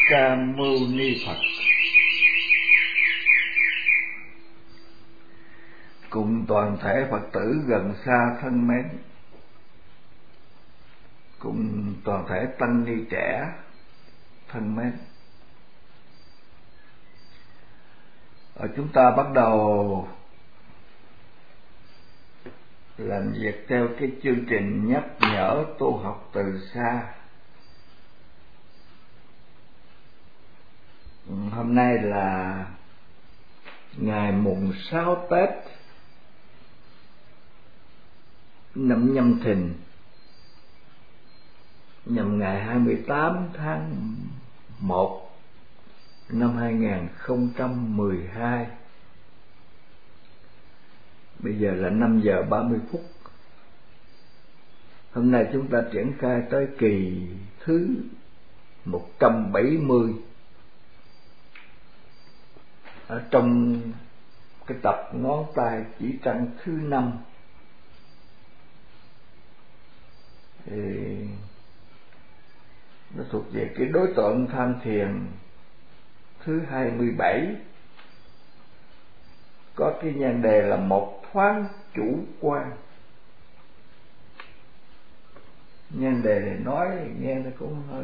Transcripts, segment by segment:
Ca Mâu Ni Phật. Cùng toàn thể Phật tử gần xa thân mến, cùng toàn thể tăng ni trẻ thân mến, chúng ta bắt đầu làm việc theo cái chương trình nhắc nhở tu học từ xa. Hôm nay là ngày mùng 6 Tết năm Nhâm Thìn, nhằm ngày 28 tháng 1 năm 2012. Bây giờ là 5 giờ 30 phút. Hôm nay chúng ta triển khai tới kỳ thứ 170 ở trong cái tập ngón tay chỉ trăng thứ 5. Thì nó thuộc về cái đối tượng tham thiền thứ 27, có cái nhan đề là một thoáng chủ quan. Nhan đề này nói nghe nó cũng hơi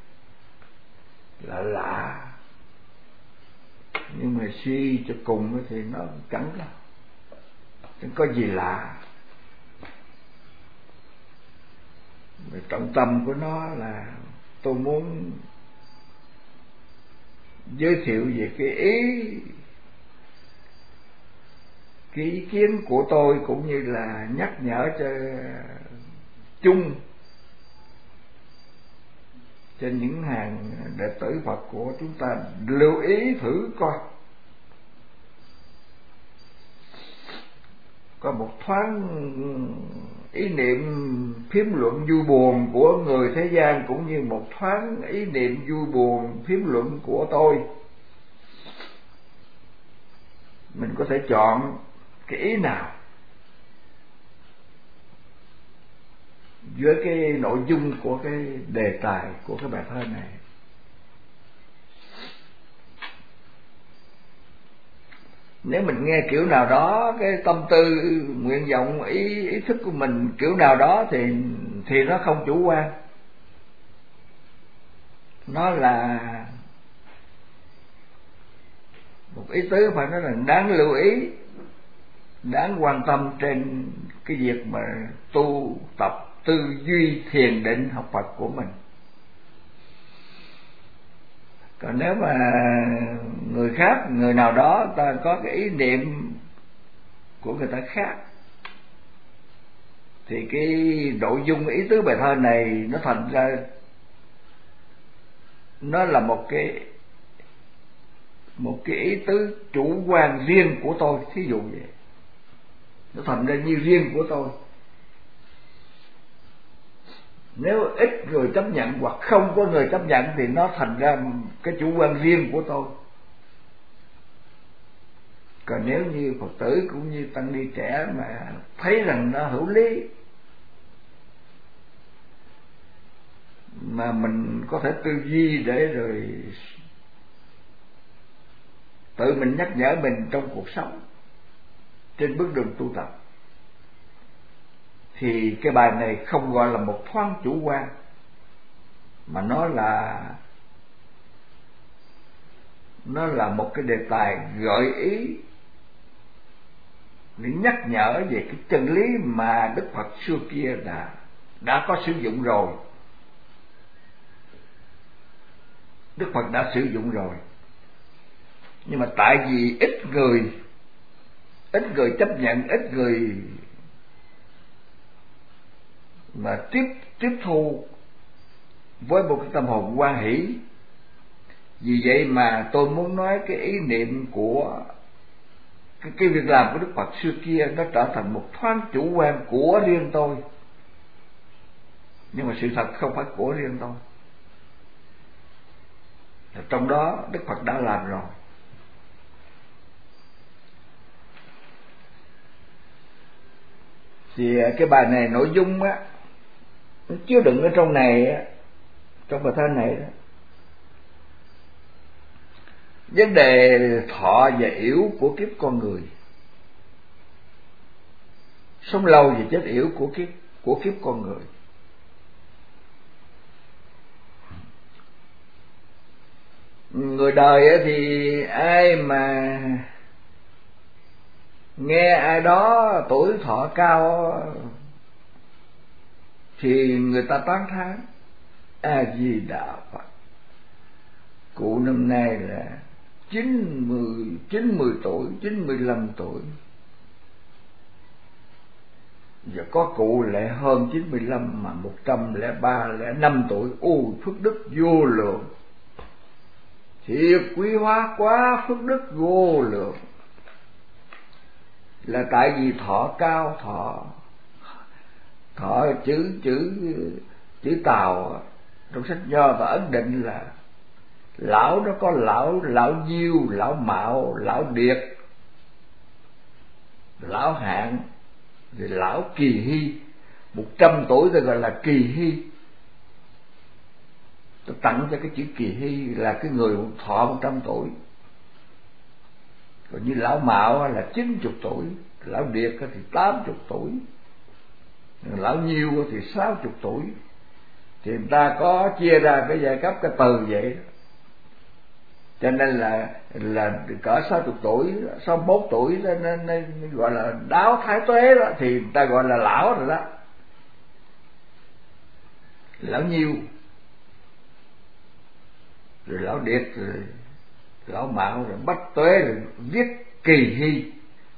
lạ, nhưng mà suy cho cùng thì nó chẳng có gì lạ. Trọng tâm của nó là tôi muốn giới thiệu về cái ý kiến của tôi, cũng như là nhắc nhở cho chung trên những hàng đệ tử Phật của chúng ta lưu ý thử coi. Có một thoáng ý niệm phiếm luận vui buồn của người thế gian, cũng như một thoáng ý niệm vui buồn phiếm luận của tôi. Mình có thể chọn cái ý nào giữa cái nội dung của cái đề tài của cái bài thơ này. Nếu mình nghe kiểu nào đó, cái tâm tư nguyện vọng ý thức của mình kiểu nào đó thì nó không chủ quan, nó là một ý tứ phải nói là đáng lưu ý, đáng quan tâm trên cái việc mà tu tập tư duy thiền định học Phật của mình. Còn nếu mà người khác, người nào đó ta có cái ý niệm của người ta khác, thì cái nội dung ý tứ bài thơ này nó thành ra nó là một cái ý tứ chủ quan riêng của tôi. Thí dụ vậy, nó thành ra như riêng của tôi. Nếu ít người chấp nhận hoặc không có người chấp nhận thì nó thành ra cái chủ quan riêng của tôi. Còn nếu như Phật tử cũng như tăng ni trẻ mà thấy rằng nó hữu lý, mà mình có thể tư duy để rồi tự mình nhắc nhở mình trong cuộc sống, trên bước đường tu tập, thì cái bài này không gọi là một thoáng chủ quan, mà nó là một cái đề tài gợi ý để nhắc nhở về cái chân lý mà Đức Phật xưa kia đã có sử dụng rồi. Đức Phật đã sử dụng rồi, nhưng mà tại vì ít người chấp nhận, ít người mà tiếp thu với một cái tâm hồn hoan hỷ. Vì vậy mà tôi muốn nói cái ý niệm của cái việc làm của Đức Phật xưa kia nó trở thành một thoáng chủ quan của riêng tôi, nhưng mà sự thật không phải của riêng tôi. Trong đó Đức Phật đã làm rồi. Thì cái bài này nội dung á, nó chứa đựng ở trong này, trong bài thơ này đó, vấn đề thọ và yểu của kiếp con người, sống lâu và chết yểu của kiếp con người. Người đời thì ai mà nghe ai đó tuổi thọ cao thì người ta tán thán: A Di Đà Phật, cụ năm nay là 90 tuổi, 95 tuổi. Và có cụ lại hơn 95 mà 103, 105 tuổi. Ôi, phước đức vô lượng, thiệt quý hóa quá, phước đức vô lượng. Là tại vì thọ cao, thọ chữ Tàu trong sách Nho và Ấn Định là lão, nó có lão Diêu, lão Mạo, lão Điệt, lão Hạn, rồi lão Kỳ Hy. 100 tuổi tôi gọi là Kỳ Hy. Tôi tặng cho cái chữ Kỳ Hy là cái người thọ 100 tuổi. Còn như lão Mạo là 90 tuổi, lão Điệt thì 80 tuổi, lão Nhiêu thì 60 tuổi. Thì người ta có chia ra cái giai cấp cái từ vậy đó. Cho nên là cỡ 60 tuổi, 61 tuổi nên gọi là đáo thái tuế đó, thì người ta gọi là lão rồi đó. Lão Nhiêu, rồi lão Điệt, rồi lão Mạo, rồi Bách Tuế, rồi viết Kỳ Hy.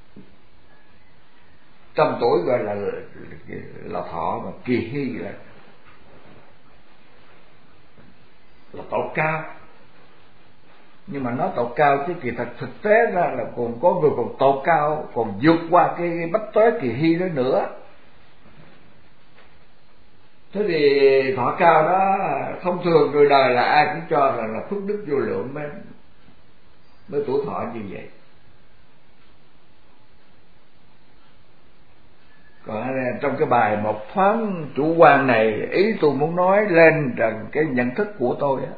100 tuổi gọi là thọ, mà Kỳ Hy là tội cao. Nhưng mà nói tội cao chứ kỳ thật thực tế ra là còn có người còn tội cao, còn vượt qua cái Bách Tuế Kỳ Hy đó nữa. Thế thì thọ cao đó thông thường người đời là ai cũng cho là phước đức vô lượng mới tuổi thọ như vậy. Còn trong cái bài một thoáng chủ quan này, ý tôi muốn nói lên rằng cái nhận thức của tôi á,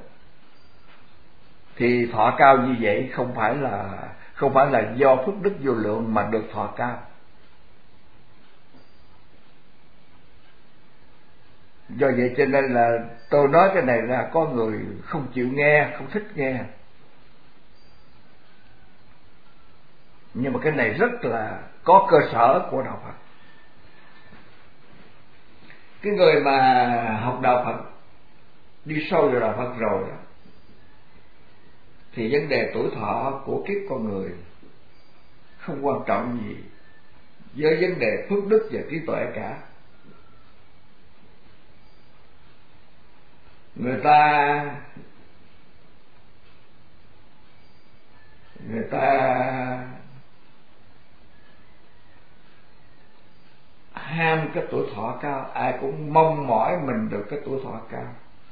thì thọ cao như vậy không phải là do phước đức vô lượng mà được thọ cao. Do vậy cho nên là tôi nói cái này là có người không chịu nghe, không thích nghe. Nhưng mà cái này rất là có cơ sở của đạo Phật. Cái người mà học đạo Phật, đi sâu vào đạo Phật rồi đó, thì vấn đề tuổi thọ của kiếp con người không quan trọng gì với vấn đề phước đức và trí tuệ cả. Người ta ham cái tuổi thọ cao, ai cũng mong mỏi mình được cái tuổi thọ cao.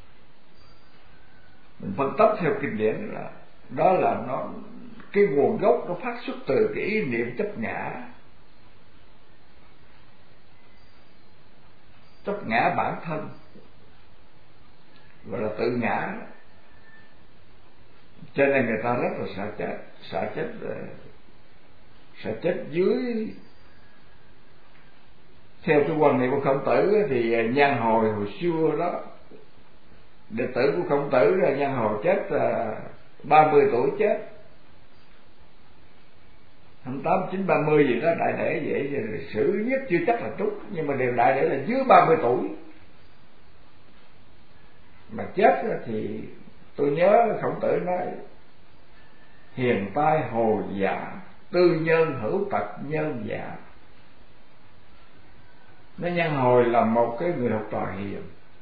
Mình phân tích theo kinh điển là đó là nó, cái nguồn gốc nó phát xuất từ cái ý niệm chấp ngã bản thân, gọi là tự ngã. Cho nên người ta rất là sợ chết dưới. Theo cái quan niệm của Khổng Tử thì Nhan hồi xưa đó, đệ tử của Khổng Tử là Nhan hồi chết 30 tuổi chết, 28, 9, 30 gì đó, đại để vậy. Rồi sử nhất chưa chắc là trúng, nhưng mà đều đại để là dưới 30 tuổi mà chết. Thì tôi nhớ Khổng Tử nói: hiền tai hồ dạ, tư nhân hữu tật nhân dạ. Nó Nhan hồi là một cái người học trò hiền,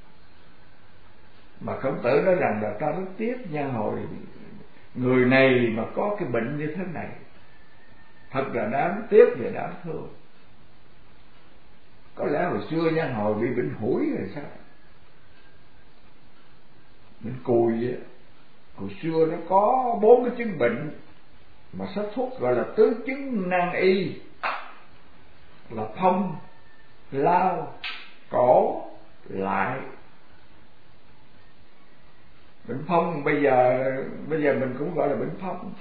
mà Khổng Tử nói rằng là ta rất tiếc Nhan hồi, người này mà có cái bệnh như thế này, thật là đáng tiếc và đáng thương. Có lẽ hồi xưa Nhan hồi bị bệnh hủi rồi sao, bệnh cùi vậy. Hồi xưa nó có 4 cái chứng bệnh mà sách thuốc gọi là tứ chứng nan y, là phong, lao, cổ, lại. Bệnh phong bây giờ mình cũng gọi là bệnh phong.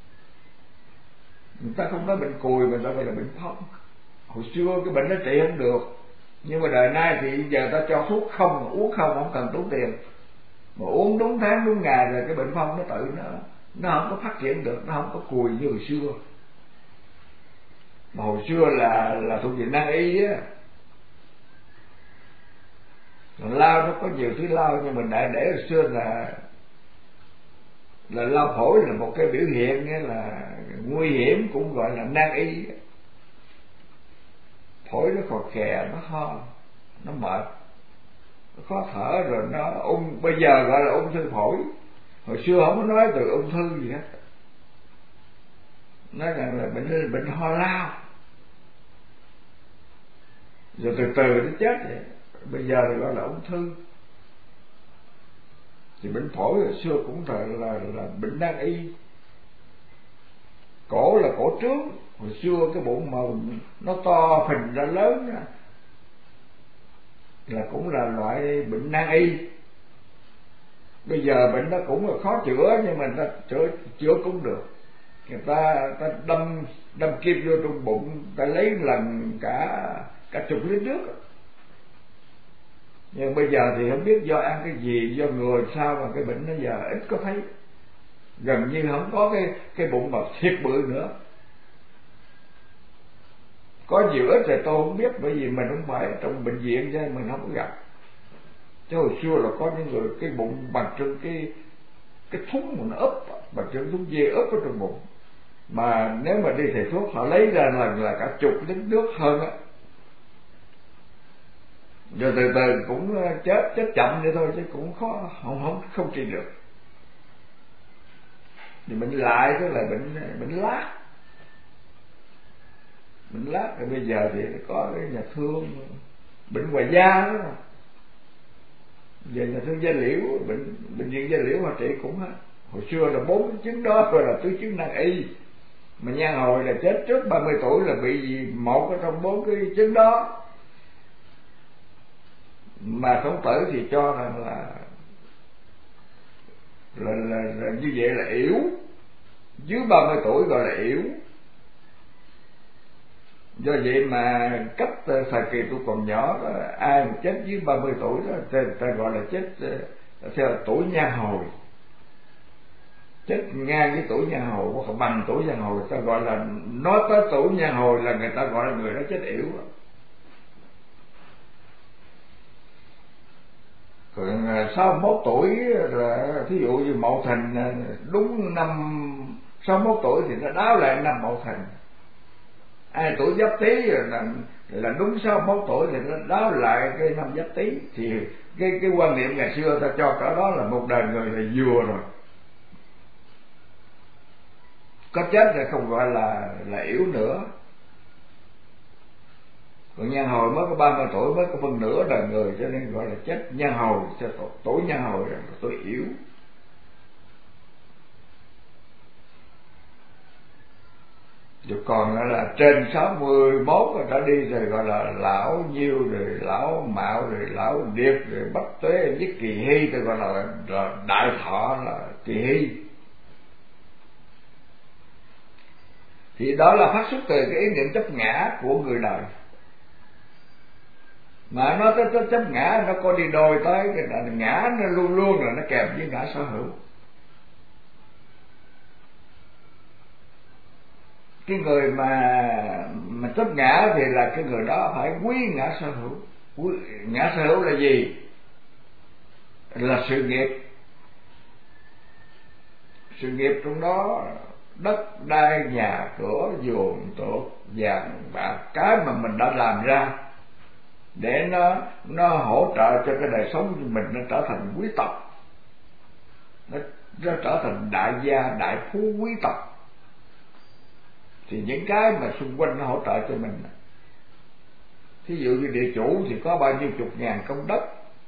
Người ta không nói bệnh cùi, mà ta gọi là bệnh phong. Hồi xưa cái bệnh nó trị không được, nhưng mà đời nay thì giờ ta cho thuốc không, uống không cần tốn tiền, mà uống đúng tháng đúng ngày rồi cái bệnh phong nó tự nó không có phát triển được, nó không có cùi như hồi xưa. Mà hồi xưa là thuộc về nan y á. Lao nó có nhiều thứ lao, nhưng mình đại để hồi xưa là lao phổi là một cái biểu hiện nghĩa là nguy hiểm, cũng gọi là nan y. Phổi nó khò khè, nó ho, nó mệt, nó khó thở, rồi nó bây giờ gọi là ung thư phổi. Hồi xưa không có nói từ ung thư gì hết, nói rằng là bệnh ho lao, rồi từ từ nó chết vậy. Bây giờ thì gọi là ung thư. Thì bệnh phổi hồi xưa cũng là bệnh nan y. Cổ là cổ trướng, hồi xưa cái bụng mà nó to phình ra lớn đó, là cũng là loại bệnh nan y. Bây giờ bệnh đó cũng là khó chữa, nhưng mà người ta chữa cũng được. Người ta đâm kim vô trong bụng, ta lấy lần cả chục lít nước. Nhưng bây giờ thì không biết do ăn cái gì, do người sao mà cái bệnh nó giờ ít có thấy, gần như không có cái bụng mà thiệt bự nữa. Có nhiều ít thì tôi không biết, bởi vì mình không phải trong bệnh viện cho nên mình không có gặp. Chứ hồi xưa là có những người cái bụng bằng trên cái thúng mà nó úp, bằng trên thúng dê úp ở trong bụng, mà nếu mà đi thầy thuốc họ lấy ra là cả chục lít nước hơn á. Rồi từ từ cũng chết chậm vậy thôi, chứ cũng khó, không trị được. Thì bệnh lại tức là bệnh lát. Bệnh lát rồi bây giờ thì có cái nhà thương bệnh ngoài da đó, về nhà thương da liễu, bệnh viện da liễu họ trị cũng hết. Hồi xưa là 4 cái chứng đó gọi là tứ chứng nan y, mà Nhan Hồi là chết trước 30 tuổi là bị gì một ở trong 4 cái chứng đó. Mà Khổng Tử thì cho rằng là như vậy là yếu, dưới 30 tuổi gọi là yếu. Do vậy mà cách thời kỳ tôi còn nhỏ đó, ai mà chết dưới 30 tuổi đó ta gọi là chết theo tuổi Nhan Hồi. Chết ngang với tuổi Nhan Hồi hoặc bằng tuổi Nhan Hồi, ta gọi là nói tới tuổi Nhan Hồi là người ta gọi là người đó chết yếu. Còn 61 tuổi là thí dụ như Mậu Thìn, đúng năm 61 tuổi thì nó đáo lại năm Mậu Thìn. Ai tuổi Giáp Tý là đúng 61 tuổi thì nó đáo lại cái năm Giáp Tý. Thì cái quan niệm ngày xưa ta cho cả đó là một đời người là vừa rồi. Có chết là không gọi là yếu nữa. Còn Nhan Hồi mới có 30 tuổi, mới có phân nửa đời người, cho nên gọi là chết Nhan Hồi. Tuổi Nhan Hồi là tuổi yếu. Rồi còn là trên 61 rồi đã đi rồi gọi là lão Nhiêu, rồi lão Mạo, rồi lão Điệp, rồi Bách Tuế với Kỳ Hy, tôi gọi là đại thọ là Kỳ Hy. Thì đó là phát xuất từ cái ý niệm chấp ngã của người đời. Mà nó tới chấp ngã, nó có đi đôi tới cái ngã, nó luôn luôn là nó kèm với ngã sở hữu. Cái người mà chấp ngã thì là cái người đó phải quý ngã sở hữu. Ngã sở hữu là gì? Là sự nghiệp. Sự nghiệp trong đó đất đai, nhà cửa, vườn tược, vàng bạc, cái mà mình đã làm ra để nó hỗ trợ cho cái đời sống của mình, nó trở thành quý tộc, nó trở thành đại gia, đại phú quý tộc. Thì những cái mà xung quanh nó hỗ trợ cho mình, thí dụ như địa chủ thì có bao nhiêu chục ngàn công đất,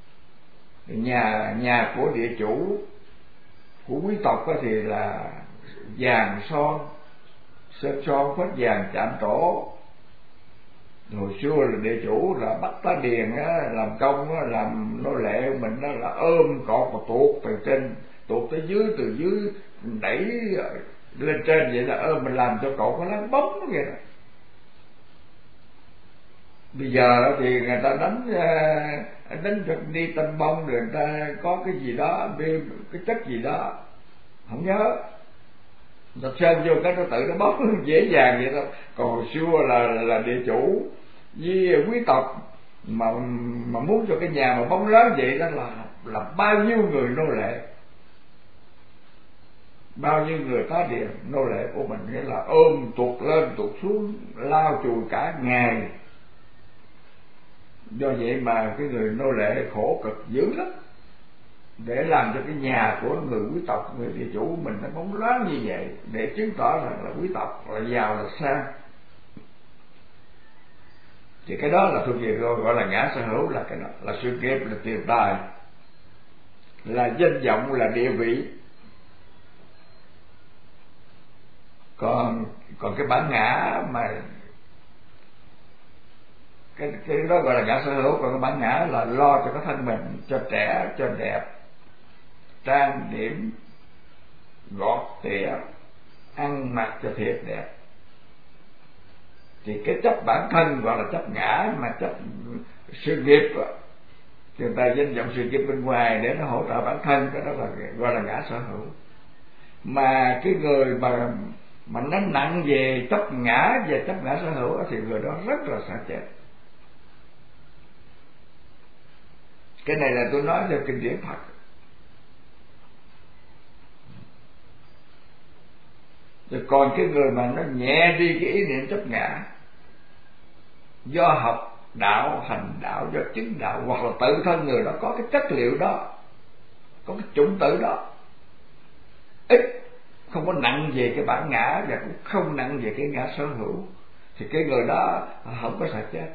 nhà của địa chủ, của quý tộc thì là vàng son, sơn son phết vàng chạm trổ, Hồi xưa là địa chủ là bắt tá điền á, làm công á, làm nô lệ mình đó là ôm cột và tuột từ trên tuột tới dưới, từ dưới đẩy lên trên, vậy là ôm mình làm cho cột nó lăn bóng vậy đó. Bây giờ thì người ta đánh cho đi tanh bông, rồi người ta có cái gì đó, cái chất gì đó không nhớ, ta sơn vô cái nó tự nó bóng dễ dàng vậy thôi. Còn hồi xưa là địa chủ với quý tộc mà muốn cho cái nhà mà bóng lớn vậy đó là bao nhiêu người nô lệ, bao nhiêu người tá điền nô lệ của mình, nghĩa là ôm tuột lên tuột xuống lao chùi cả ngày. Do vậy mà cái người nô lệ khổ cực dữ lắm, để làm cho cái nhà của người quý tộc, người địa chủ mình nó bóng loáng như vậy, để chứng tỏ rằng là quý tộc là giàu là sang. Thì cái đó là thuộc về gọi là ngã sở hữu, là cái đó là sự nghiệp, là tiền tài, là danh vọng, là địa vị. Còn cái bản ngã mà cái đó gọi là ngã sở hữu. Còn cái bản ngã là lo cho cái thân mình, cho trẻ, cho đẹp, trang điểm, gọt tỉa, ăn mặc cho thiệt đẹp. Thì cái chấp bản thân gọi là chấp ngã, mà chấp sự nghiệp người ta danh vọng sự nghiệp bên ngoài để nó hỗ trợ bản thân, cái đó là gọi là ngã sở hữu. Mà cái người mà nó nặng về chấp ngã và chấp ngã sở hữu thì người đó rất là sợ chết. Cái này là tôi nói theo kinh điển Phật. Rồi còn cái người mà nó nhẹ đi cái ý niệm chấp ngã, do học đạo, hành đạo, do chứng đạo, hoặc là tự thân người đó có cái chất liệu đó, có cái chủng tử đó, ít không có nặng về cái bản ngã và cũng không nặng về cái ngã sở hữu, thì cái người đó không có sợ chết.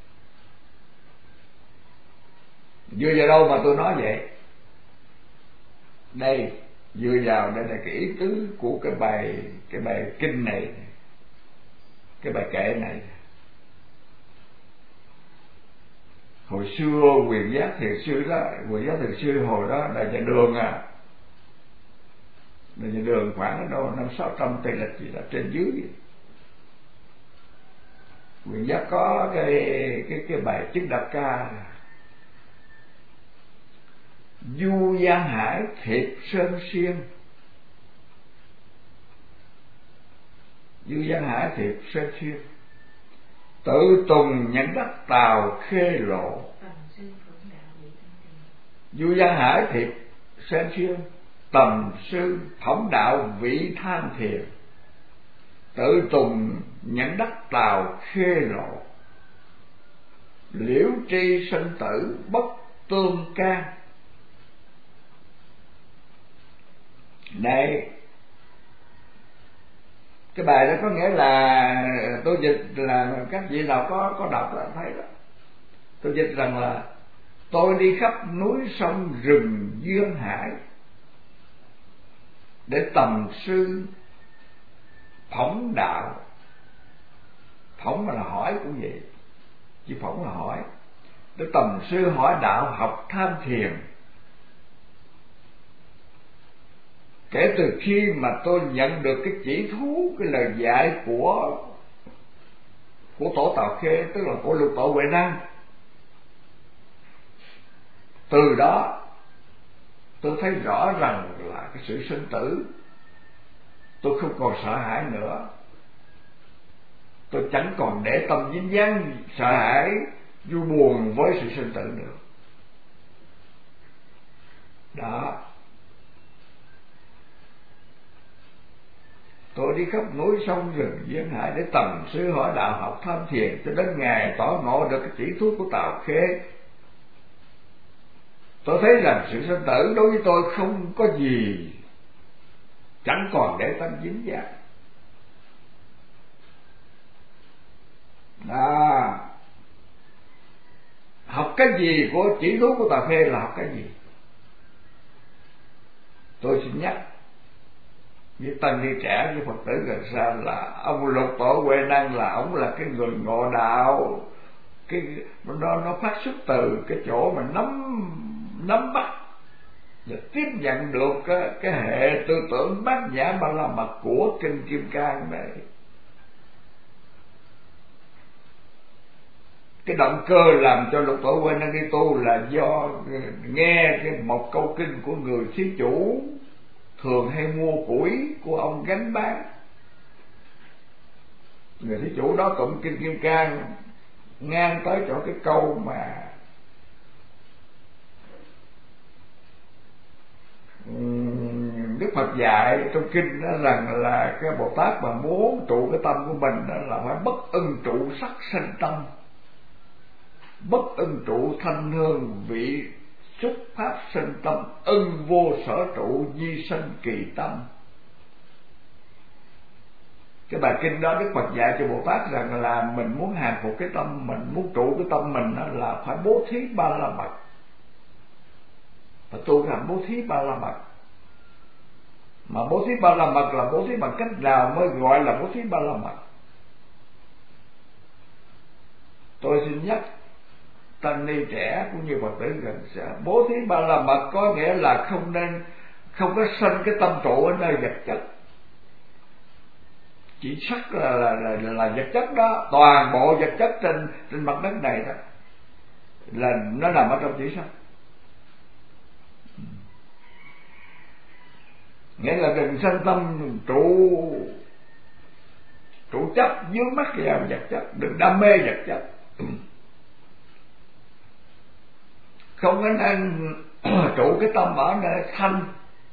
Dựa vào đâu mà tôi nói vậy? Đây, dựa vào đây là cái ý tứ của cái bài kinh này, cái bài kệ này. Hồi xưa Quyền Giác Thiền Sư đó, Quyền Giác Thiền Sư hồi đó là nhà Đường là nhà Đường khoảng đâu 500-600 tây lịch gì đó, trên dưới. Quyền Giác có cái bài chứng đạp ca: du giang hải thiệp sơn xuyên, du giang hải thiệp sơn xuyên, tự tùng nhẫn đắc tào khê lộ. Du giang hải thiệp sơn xuyên, tầm sư phỏng đạo vị than thiền, tự tùng nhẫn đắc tào khê lộ, liễu tri sinh tử bất tương can. Đây, cái bài đó có nghĩa là, tôi dịch là các vị nào có đọc là thấy đó. Tôi dịch rằng là tôi đi khắp núi sông rừng duyên hải để tầm sư phỏng đạo. Phỏng là hỏi cũng vậy, chứ phỏng là hỏi. Để tầm sư hỏi đạo, học tham thiền. Kể từ khi mà tôi nhận được cái chỉ thú, cái lời dạy của Tổ Tào Khê, tức là của Lục Tổ Huệ Năng, từ đó tôi thấy rõ rằng là cái sự sinh tử, tôi không còn sợ hãi nữa. Tôi chẳng còn để tâm dính dáng sợ hãi, vui buồn với sự sinh tử nữa. Đó. Tôi đi khắp núi sông rừng duyên hải để tầm sư hỏi đạo, học tham thiền, cho đến ngày tỏ ngộ được cái chỉ thú của Tào Khê. Tôi thấy rằng sự sinh tử đối với tôi không có gì, chẳng còn để tâm dính dáng. Học cái gì của chỉ thú của Tào Khê là học cái gì? Tôi xin nhắc, với tăng ni trẻ với Phật tử gần xa là ông Lục Tổ Huệ Năng là ông là cái người ngộ đạo, cái nó phát xuất từ cái chỗ mà nắm bắt và tiếp nhận được cái hệ tư tưởng Bát Nhã Ba La Mật của kinh Kim Cang này. Cái động cơ làm cho Lục Tổ Huệ Năng đi tu là do nghe một câu kinh của người thí chủ thường hay mua củi của ông gánh bán. Người thí chủ đó tụng kinh Kim Cang ngang tới chỗ cái câu mà Đức Phật dạy trong kinh đó rằng là cái Bồ Tát mà muốn trụ cái tâm của mình đó là phải bất ưng trụ sắc sanh tâm, bất ưng trụ thanh hương vị xúc pháp sinh tâm, ưng vô sở trụ di sanh kỳ tâm. Cái bài kinh đó Đức Phật dạy cho Bồ Tát rằng là mình muốn hàng phục cái tâm mình, muốn trụ cái tâm mình đó là phải bố thí ba la mật, phải tu hành bố thí ba la mật. Mà bố thí ba la mật là bố thí bằng cách nào mới gọi là bố thí ba la mật? Tôi xin nhắc tăng ni trẻ cũng như Phật tử gần xa, bố thí ba la mật có nghĩa là không có sanh cái tâm trụ ở nơi vật chất, chỉ sắc là vật chất đó, toàn bộ vật chất trên mặt đất này đó là nó nằm ở trong chỉ sắc. Nghĩa là đừng sanh tâm trụ chấp vướng mắc vào vật chất, đừng đam mê vật chất. Không có nên trụ cái tâm ở nơi thanh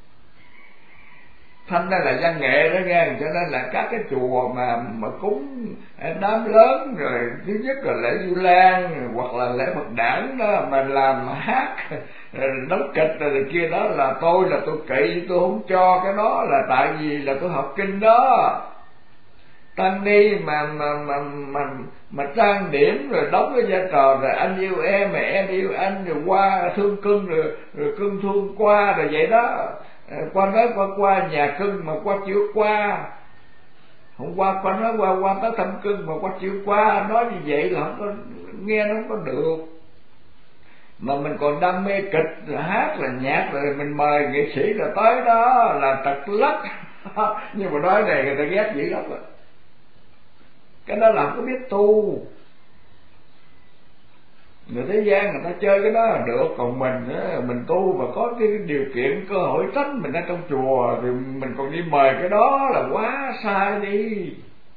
đây là văn nghệ đó nghe, cho nên là các cái chùa mà cúng đám lớn rồi thứ nhất là lễ Vu Lan hoặc là lễ Phật đản đó mà làm hát đóng kịch rồi kia đó là tôi kỵ, tôi không cho cái đó, là tại vì là tôi học kinh đó. Tăng ni mà trang điểm rồi đóng cái vai trò rồi anh yêu em mà em yêu anh, rồi qua thương cưng rồi cưng thương qua rồi vậy đó, qua nói qua nhà cưng mà qua chịu qua, hôm qua qua nói qua tới thăm cưng mà qua chịu qua, nói như vậy là không có nghe, nó không có được. Mà mình còn đam mê kịch là hát là nhạc rồi mình mời nghệ sĩ là tới đó là trật lất nhưng mà nói này người ta ghét dữ lắm rồi. Cái đó là không có biết tu. Người thế gian người ta chơi cái đó là được, còn mình tu mà có cái điều kiện cơ hội tránh mình ở trong chùa thì mình còn đi mời cái đó là quá sai đi.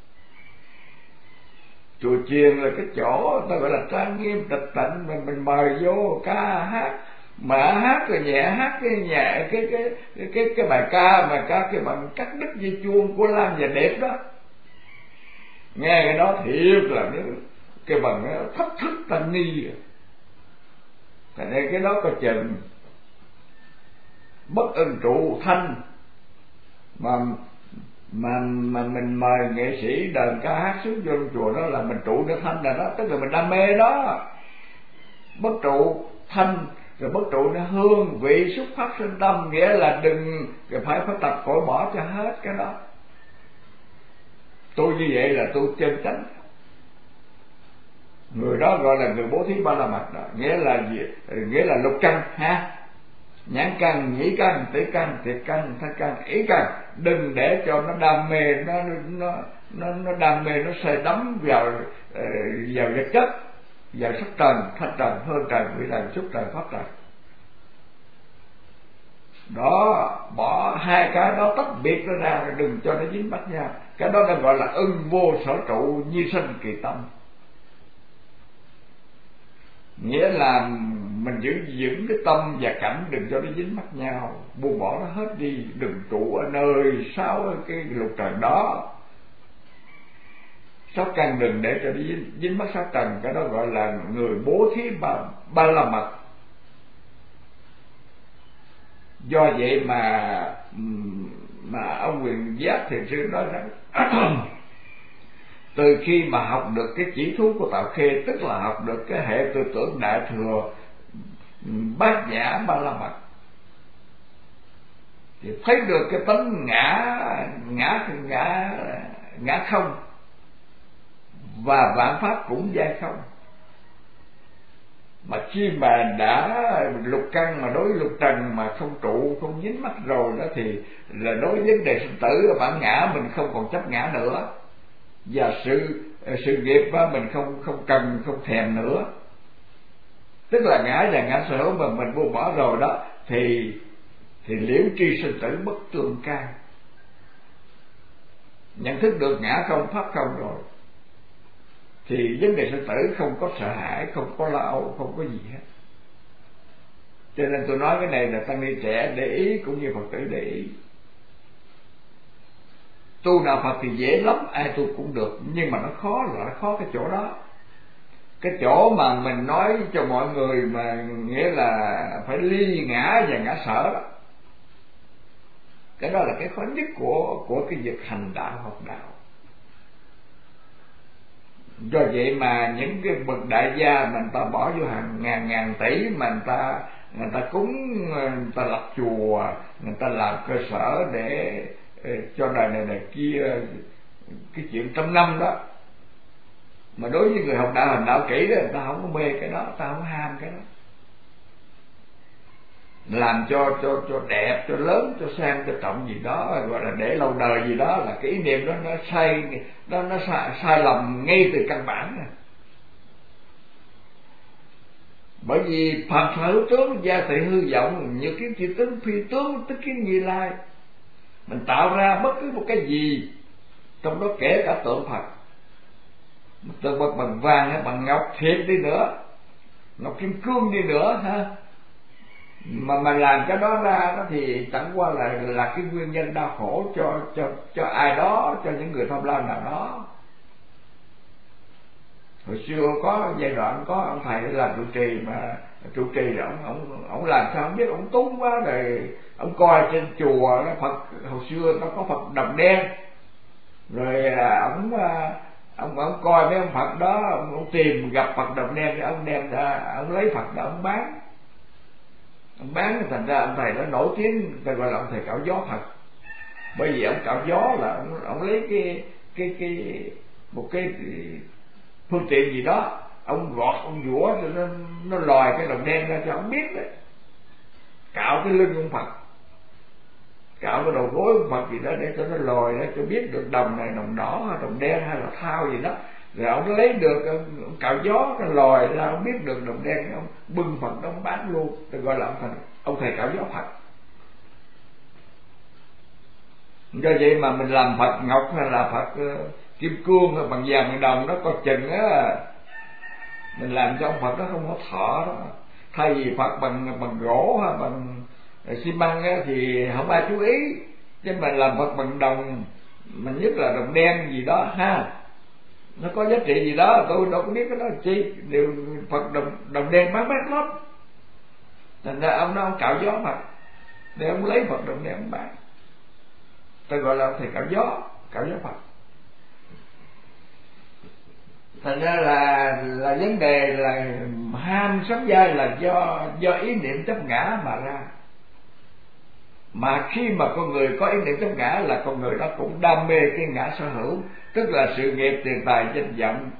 Chùa chiền là cái chỗ ta gọi là trang nghiêm tịch tịnh, mình mời vô ca hát, mà hát là nhẹ, hát cái nhẹ cái bài ca mà ca cái bằng cắt đứt dây chuông của Lam và Đẹp đó, nghe cái đó thiệt là cái bằng thách thức tăng ni. Thành ra cái đó có chừng bất ưng trụ thanh mà mình mời nghệ sĩ đờn ca hát xuống vô chùa đó là mình trụ nó thanh là đó, tức là mình đam mê đó. Bất trụ thanh rồi bất trụ nó hương vị xúc pháp sinh tâm, nghĩa là đừng phải tập cởi bỏ cho hết cái đó. Tôi như vậy là tôi chân chánh. Người đó gọi là người bố thí ba la mật đó, nghĩa là gì? Nghĩa là lục căn ha, nhãn căn, nhĩ căn, tỷ căn, thiệt căn, thân căn, ý căn. Đừng để cho nó đam mê, nó đam mê, nó say đắm vào vật chất, vào sắc trần, thanh trần, hương trần, vị trần, xúc trần, pháp trần. Đó, bỏ hai cái đó tách biệt nó ra, đừng cho nó dính mắc nhau. Cái đó nó gọi là ưng vô sở trụ nhi sanh kỳ tâm. Nghĩa là mình giữ vững cái tâm và cảnh, đừng cho nó dính mắc nhau, buông bỏ nó hết đi, đừng trụ ở nơi sáu cái lục trần đó. Sáu căn đừng để cho nó dính mắc sáu trần, cái đó gọi là người bố thí ba la mật. Do vậy mà ông Quyền Giác Thiền Sư nói rằng từ khi mà học được cái chỉ thú của Tào Khê, tức là học được cái hệ tư tưởng đại thừa Bát Nhã Ba La Mật, thì thấy được cái tánh ngã ngã không, và vạn pháp cũng giai không. Mà khi mà đã lục căn mà đối lục trần mà không trụ, không dính mắc rồi đó, thì là đối với vấn đề sinh tử bản ngã mình không còn chấp ngã nữa, và sự nghiệp mình không cần, không thèm nữa. Tức là ngã và ngã sở hữu mà mình buông bỏ rồi đó, thì liễu tri sinh tử bất tương can. Nhận thức được ngã không pháp không rồi thì vấn đề sinh tử không có sợ hãi, không có lo âu, không có gì hết. Cho nên tôi nói cái này là tăng ni trẻ để ý, cũng như Phật tử để ý. Tu đạo Phật thì dễ lắm, ai tu cũng được, nhưng mà nó khó là nó khó cái chỗ đó. Cái chỗ mà mình nói cho mọi người mà nghĩa là phải ly ngã và ngã sở đó, cái đó là cái khó nhất của cái việc hành đạo, học đạo. Do vậy mà những cái bậc đại gia mình ta bỏ vô hàng ngàn tỷ mà người ta cúng, người ta lập chùa, người ta làm cơ sở để cho đời này đời kia, cái chuyện trăm năm đó. Mà đối với người học đạo hành đạo kỹ đó, người ta không có mê cái đó, người ta không ham cái đó. Làm cho đẹp, cho lớn, cho sang, cho trọng gì đó, gọi là để lâu đời gì đó, là cái ý niệm đó nó sai lầm ngay từ căn bản này. Bởi vì phàm sở hữu tướng, gia thị hư vọng, như kiến chi tướng, phi tướng, tức kiến Như Lai. Mình tạo ra bất cứ một cái gì, trong đó kể cả tượng Phật, tượng Phật bằng vàng hay bằng ngọc thiệt đi nữa, ngọc kim cương đi nữa ha, mà làm cái đó ra đó thì chẳng qua là cái nguyên nhân đau khổ cho ai đó, cho những người tham lam nào đó. Hồi xưa có giai đoạn có ông thầy làm trụ trì, mà trụ trì rồi ông làm sao không biết, ông túng quá rồi. Ông coi trên chùa đó, Phật hồi xưa nó có Phật đồng đen, rồi ông coi mấy ông Phật đó, ông tìm gặp Phật đồng đen thì ông đem ra, ông lấy Phật đó ông bán. Thành ra ông thầy đó nổi tiếng, ta gọi là ông thầy cạo gió Phật. Bởi vì ông cạo gió là ông lấy một cái phương tiện gì đó, ông gọt, ông vũa cho nó lòi cái đồng đen ra cho ông biết đấy. Cạo cái lưng ông Phật, cạo cái đầu gối ông Phật gì đó để cho nó lòi ra cho biết được đồng này đồng đỏ hay đồng đen hay là thao gì đó. Rồi ông lấy được, ông cạo gió cái lòi ra, ông biết được đồng đen, ông bưng Phật đó ông bán luôn. Tôi gọi là ông thầy cạo gió Phật. Do vậy mà mình làm Phật ngọc hay là Phật kim cương hay bằng vàng bằng đồng, nó có chừng á, mình làm cho ông Phật đó không có thọ đó. Thay vì Phật bằng gỗ hay bằng xi măng á thì không ai chú ý, chứ mình làm Phật bằng đồng, mà nhất là đồng đen gì đó ha, nó có giá trị gì đó, tôi đâu có biết cái đó chi. Điều Phật đồng đen bán mát lắm, thành ra ông nói ông cạo gió Phật để ông lấy Phật đồng đen ông bán. Tôi gọi là ông thầy cạo gió Phật. Thành ra là vấn đề là ham sống dai là do ý niệm chấp ngã mà ra. Mà khi mà con người có ý niệm chấp ngã là con người đó cũng đam mê cái ngã sở hữu, tức là sự nghiệp, tiền tài, danh vọng.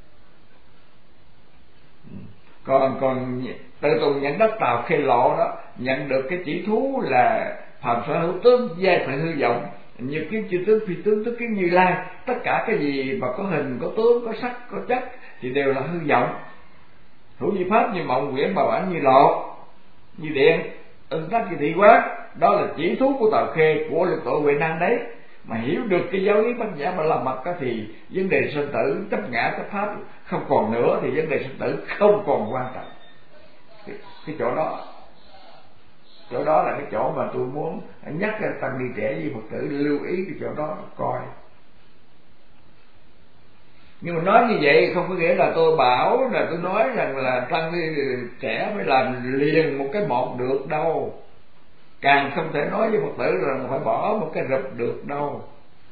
Còn tự Tùng nhận đất Tàu Khê Lộ đó, nhận được cái chỉ thú là phàm sở hữu tướng, giai thị hư vọng, như kiến chư tướng, phi tướng, tức kiến Như Lai. Tất cả cái gì mà có hình, có tướng, có sắc, có chất thì đều là hư vọng. Hữu như pháp, như mộng, quyển, bào ảnh, như lộ, như điện, ưng tắc, như thị quán. Đó là chỉ thú của Tàu Khê, của lực tổ Huệ Năng đấy. Mà hiểu được cái giáo lý bát nhã ba la mật thì vấn đề sinh tử, chấp ngã, chấp pháp không còn nữa, thì vấn đề sinh tử không còn quan trọng. Cái chỗ đó là cái chỗ mà tôi muốn nhắc cho tăng ni trẻ với Phật tử lưu ý cái chỗ đó coi. Nhưng mà nói như vậy không có nghĩa là tôi bảo là tôi nói rằng là tăng ni trẻ phải làm liền một cái một được đâu. Càng không thể nói với Phật tử rằng phải bỏ một cái rụp được đâu.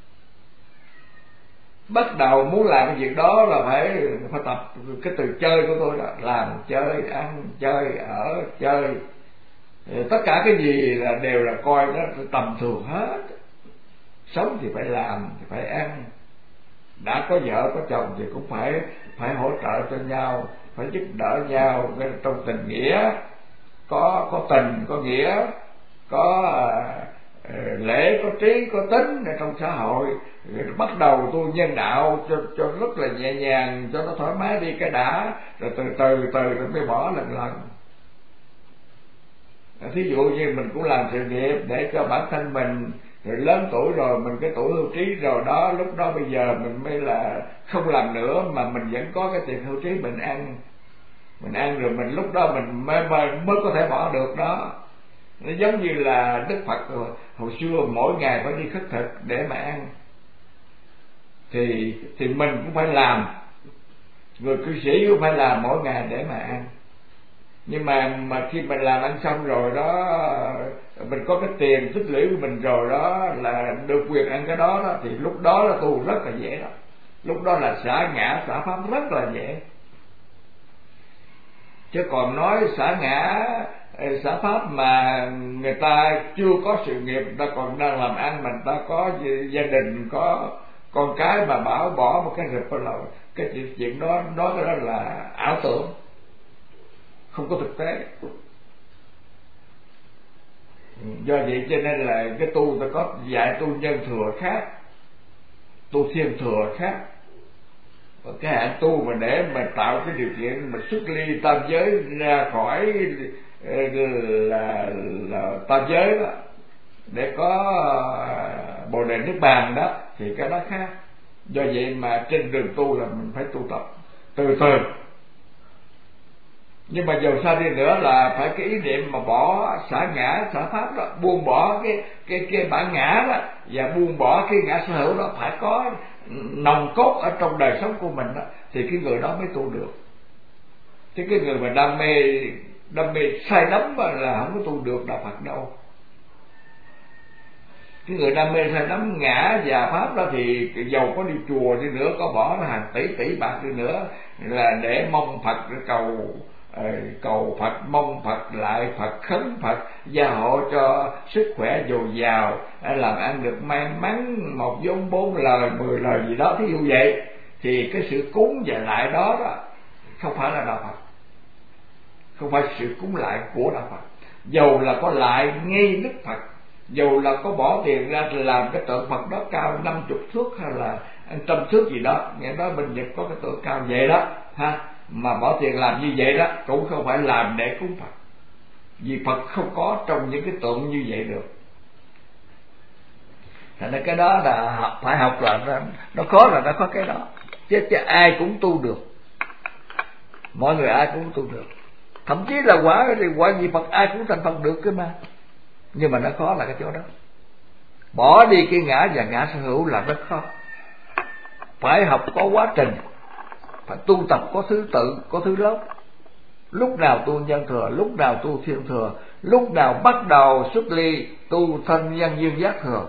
Bắt đầu muốn làm cái việc đó là phải tập cái từ chơi của tôi đó, làm chơi, ăn chơi, ở chơi, tất cả cái gì là đều là coi nó tầm thường hết. sống thì phải làm, thì phải ăn, đã có vợ có chồng thì cũng phải hỗ trợ cho nhau, phải giúp đỡ nhau trong tình nghĩa, có tình có nghĩa, có lễ có trí có tính ở trong xã hội. Bắt đầu tu nhân đạo cho rất là nhẹ nhàng, cho nó thoải mái đi cái đã, rồi từ từ rồi mới bỏ lần lần. Thí dụ như mình cũng làm sự nghiệp để cho bản thân mình, rồi lớn tuổi rồi, mình cái tuổi hưu trí rồi đó, lúc đó bây giờ mình mới là không làm nữa, mà mình vẫn có cái tiền hưu trí mình ăn rồi mình lúc đó mình mới có thể bỏ được đó. Nó giống như là Đức Phật hồi xưa mỗi ngày phải đi khất thực để mà ăn, thì mình cũng phải làm, người cư sĩ cũng phải làm mỗi ngày để mà ăn. Nhưng mà khi mình làm ăn xong rồi đó, mình có cái tiền tích lũy của mình rồi đó, là được quyền ăn cái đó đó, thì lúc đó là tu rất là dễ đó. Lúc đó là xả ngã xả pháp rất là dễ. Chứ còn nói xả ngã xả pháp mà người ta chưa có sự nghiệp, người ta còn đang làm ăn, mà người ta có gia đình, có con cái mà bảo bỏ một cái rịp là cái chuyện đó, nói cái đó là ảo tưởng, không có thực tế. Do vậy cho nên là cái tu ta có dạy tu nhân thừa khác, tu thiên thừa khác. Cái hạng tu mà để mà tạo cái điều kiện mà xuất ly tam giới ra khỏi là tam giới đó, để có bồ đề niết bàn đó, thì cái đó khác. Do vậy mà trên đường tu là mình phải tu tập từ từ. Nhưng mà dầu sao đi nữa là phải cái ý niệm mà bỏ xả ngã xả pháp đó, buông bỏ cái bản ngã đó, và buông bỏ cái ngã sở hữu đó, phải có nòng cốt ở trong đời sống của mình đó, thì cái người đó mới tu được. Chứ cái người mà đam mê sai lắm là không có tu được đạo Phật đâu. Cái người đam mê sai lắm ngã và pháp đó thì dầu có đi chùa đi nữa, có bỏ ra hàng tỷ bạc đi nữa, là để mong Phật, cầu Phật, mong Phật, lại Phật, khấn Phật gia hộ cho sức khỏe dồi dào, làm ăn được may mắn, một vốn 4 lời 10 lời gì đó, thí dụ vậy, thì cái sự cúng và lại đó không phải là đạo Phật, không phải sự cúng lại của đạo Phật. Dầu là có lại ngay Đức Phật, dầu là có bỏ tiền ra làm cái tượng Phật đó cao 50 thước hay là 100 thước gì đó, nghe nói bên Nhật có cái tượng cao vậy đó ha, mà bỏ tiền làm như vậy đó cũng không phải làm để cúng Phật, vì Phật không có trong những cái tượng như vậy được. Thành ra cái đó là phải học, là nó khó, là nó có cái đó, chứ ai cũng tu được, mọi người ai cũng tu được, thậm chí là quả gì Phật ai cũng thành Phật được cơ mà. Nhưng mà nó khó là cái chỗ đó, bỏ đi cái ngã và ngã sở hữu là rất khó. Phải học có quá trình, phải tu tập có thứ tự, có thứ lớp. Lúc nào tu nhân thừa, lúc nào tu thiên thừa, lúc nào bắt đầu xuất ly tu thân nhân duyên giác thừa.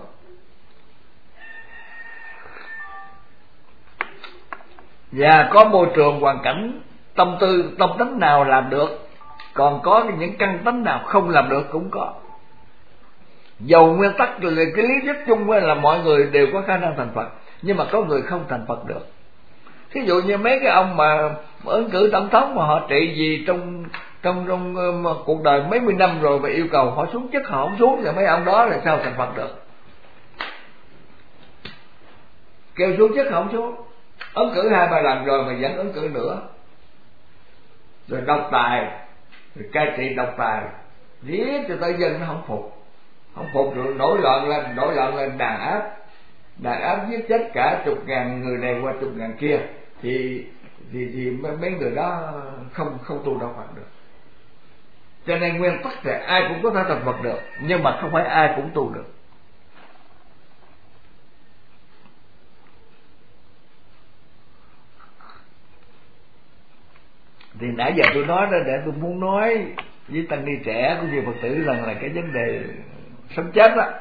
Và có môi trường hoàn cảnh tâm tánh nào làm được, còn có những căn tánh nào không làm được cũng có. Dầu nguyên tắc là cái lý thuyết chung là mọi người đều có khả năng thành Phật, nhưng mà có người không thành Phật được. Thí dụ như mấy cái ông mà ứng cử tổng thống mà họ trị gì trong cuộc đời mấy mươi năm rồi, và yêu cầu họ xuống chức họ không xuống, thì mấy ông đó là sao thành Phật được? Kêu xuống chức họ không xuống, ứng cử 2-3 lần rồi mà vẫn ứng cử nữa, rồi độc tài, rồi cai trị độc tài, riết cho tới dân nó không phục rồi nổi loạn lên đàn áp giết chết cả 10.000 người này qua 10.000 kia, thì mấy người đó không tu đạo Phật được. Cho nên nguyên tắc là ai cũng có thể thành Phật được, nhưng mà không phải ai cũng tu được. Thì nãy giờ tôi nói đó để tôi muốn nói với tăng ni trẻ cũng như Phật tử rằng là cái vấn đề sống chết đó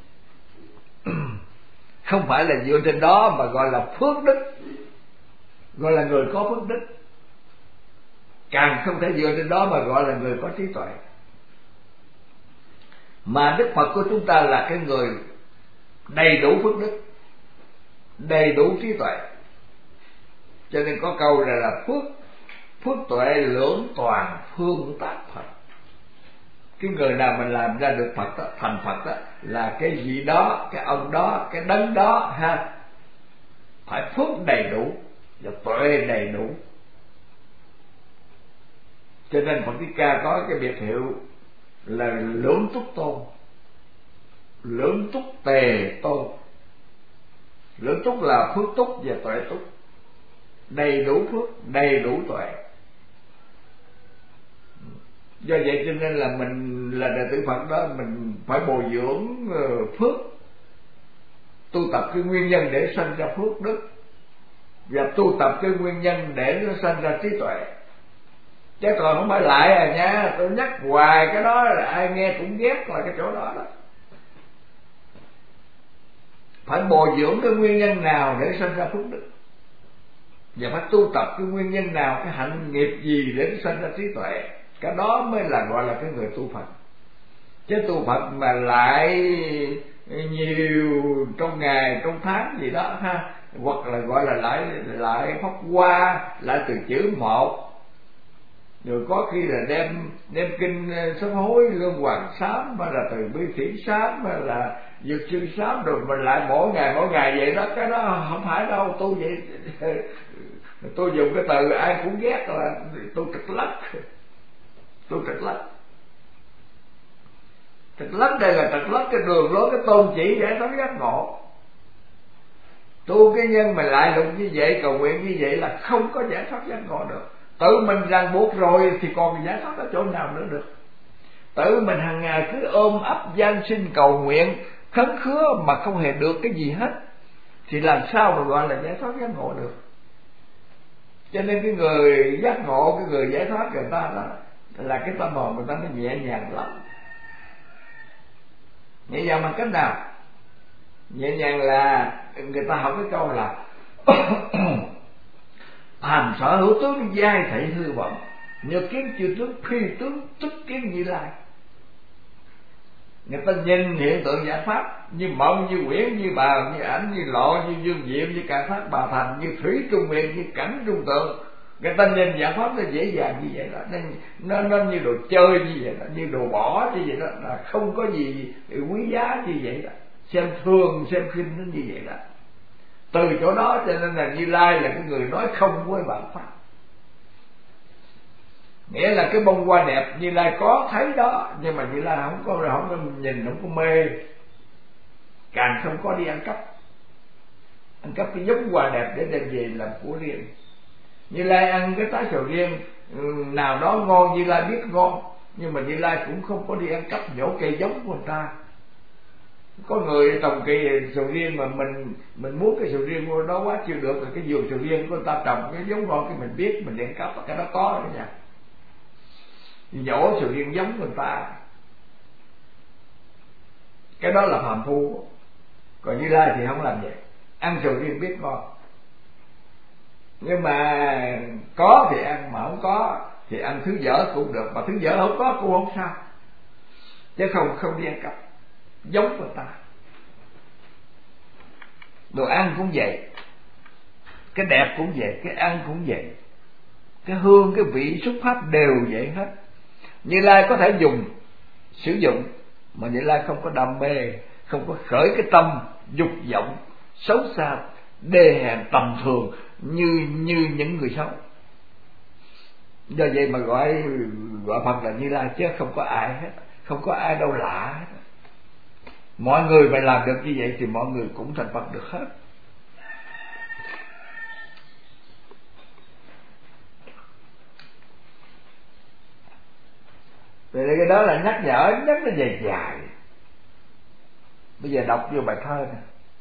không phải là dựa trên đó mà gọi là phước đức, gọi là người có phước đức, càng không thể dựa trên đó mà gọi là người có trí tuệ. Mà Đức Phật của chúng ta là cái người đầy đủ phước đức, đầy đủ trí tuệ. Cho nên có câu này là phước tuệ lưỡng toàn phương tác Phật. Cái người nào mình làm ra được Phật đó, thành Phật đó, là cái gì đó, cái ông đó, cái đấng đó ha, phải phước đầy đủ và tuệ đầy đủ. Cho nên Phật Thích Ca có cái biệt hiệu là lưỡng túc tôn, lưỡng túc tề tôn. Lưỡng túc là phước túc và tuệ túc, đầy đủ phước, đầy đủ tuệ. Do vậy cho nên là mình là đệ tử Phật đó, mình phải bồi dưỡng phước, tu tập cái nguyên nhân để sanh ra phước đức, và tu tập cái nguyên nhân để nó sanh ra trí tuệ. Chứ còn không phải lại nha, tôi nhắc hoài cái đó là ai nghe cũng ghét là cái chỗ đó đó. Phải bồi dưỡng cái nguyên nhân nào để sanh ra phước đức, và phải tu tập cái nguyên nhân nào, cái hạnh nghiệp gì để nó sanh ra trí tuệ. Cái đó mới là gọi là cái người tu Phật. Chứ tu Phật mà lại nhiều trong ngày trong tháng gì đó ha, hoặc là gọi là lại pháp hoa, lại từ chữ một, rồi có khi là đem kinh sám hối lương hoàng sám, hay là từ bi thiện sám, hay là dược sư sám, rồi mình lại mỗi ngày vậy đó. Cái đó không phải đâu. Tu vậy tôi dùng cái từ ai cũng ghét là tu trật lắc. Tu trật lắc, trật lắc đây là trật lắc cái đường lối, cái tôn chỉ giải thoát giác ngộ. Tu cái nhân mà lại lục như vậy, cầu nguyện như vậy là không có giải thoát giác ngộ được. Tự mình ràng buộc rồi thì còn giải thoát ở chỗ nào nữa được. Tự mình hàng ngày cứ ôm ấp van xin cầu nguyện khấn khứa mà không hề được cái gì hết, thì làm sao mà gọi là giải thoát giác ngộ được. Cho nên cái người giác ngộ, cái người giải thoát người ta đó là cái tâm hồn người ta nó nhẹ nhàng lắm. Nhẹ nhàng bằng cách nào? Nhẹ nhàng là người ta học cái câu là hàm sở hữu tướng giai thị hư vọng, nhược kiến chư tướng phi tướng tức kiến Như Lai. Người ta nhìn hiện tượng giải pháp như mộng, như quyển, như bào, như ảnh, như lộ, như dương diệm, như cạn phát bà thành, như thủy trung nguyện, như cảnh trung tượng. Người ta nhìn giải pháp nó dễ dàng như vậy đó, nó như đồ chơi như vậy đó, như đồ bỏ như vậy đó, là không có gì quý giá như vậy đó, xem thường xem khinh nó như vậy đó. Từ chỗ đó cho nên là Như Lai là cái người nói không với vạn pháp. Nghĩa là cái bông hoa đẹp Như Lai có thấy đó, nhưng mà Như Lai không có nhìn, không có mê, càng không có đi ăn cắp cái giống hoa đẹp để đem về làm của riêng. Như Lai ăn cái trái sầu riêng nào đó ngon, Như Lai biết ngon, nhưng mà Như Lai cũng không có đi ăn cắp nhổ cây giống của người ta. Có người trồng cây sầu riêng mà mình muốn cái sầu riêng của nó quá chưa được, rồi cái vườn sầu riêng của người ta trồng cái giống ngon, cái mình biết mình đi ăn cắp, cái đó có đó nha. Nhổ sầu riêng giống người ta, cái đó là phàm phu. Còn Như Lai thì không làm vậy, ăn sầu riêng biết ngon. Nhưng mà có thì ăn, mà không có thì ăn thứ dở cũng được, mà thứ dở không có cũng không sao, chứ không đi ăn cắp giống người ta. Đồ ăn cũng vậy, cái đẹp cũng vậy, cái ăn cũng vậy, cái hương, cái vị, xuất pháp đều vậy hết. Như Lai có thể sử dụng, mà Như Lai không có đam mê, không có khởi cái tâm dục vọng xấu xa, đê hèn, tầm thường như những người xấu. Do vậy mà gọi Phật là Như Lai, chứ không có ai hết, không có ai đâu lạ hết. Mọi người phải làm được như vậy thì mọi người cũng thành Phật được hết. Vì cái đó là nhắc nhở rất là dài. Bây giờ đọc vô bài thơ này.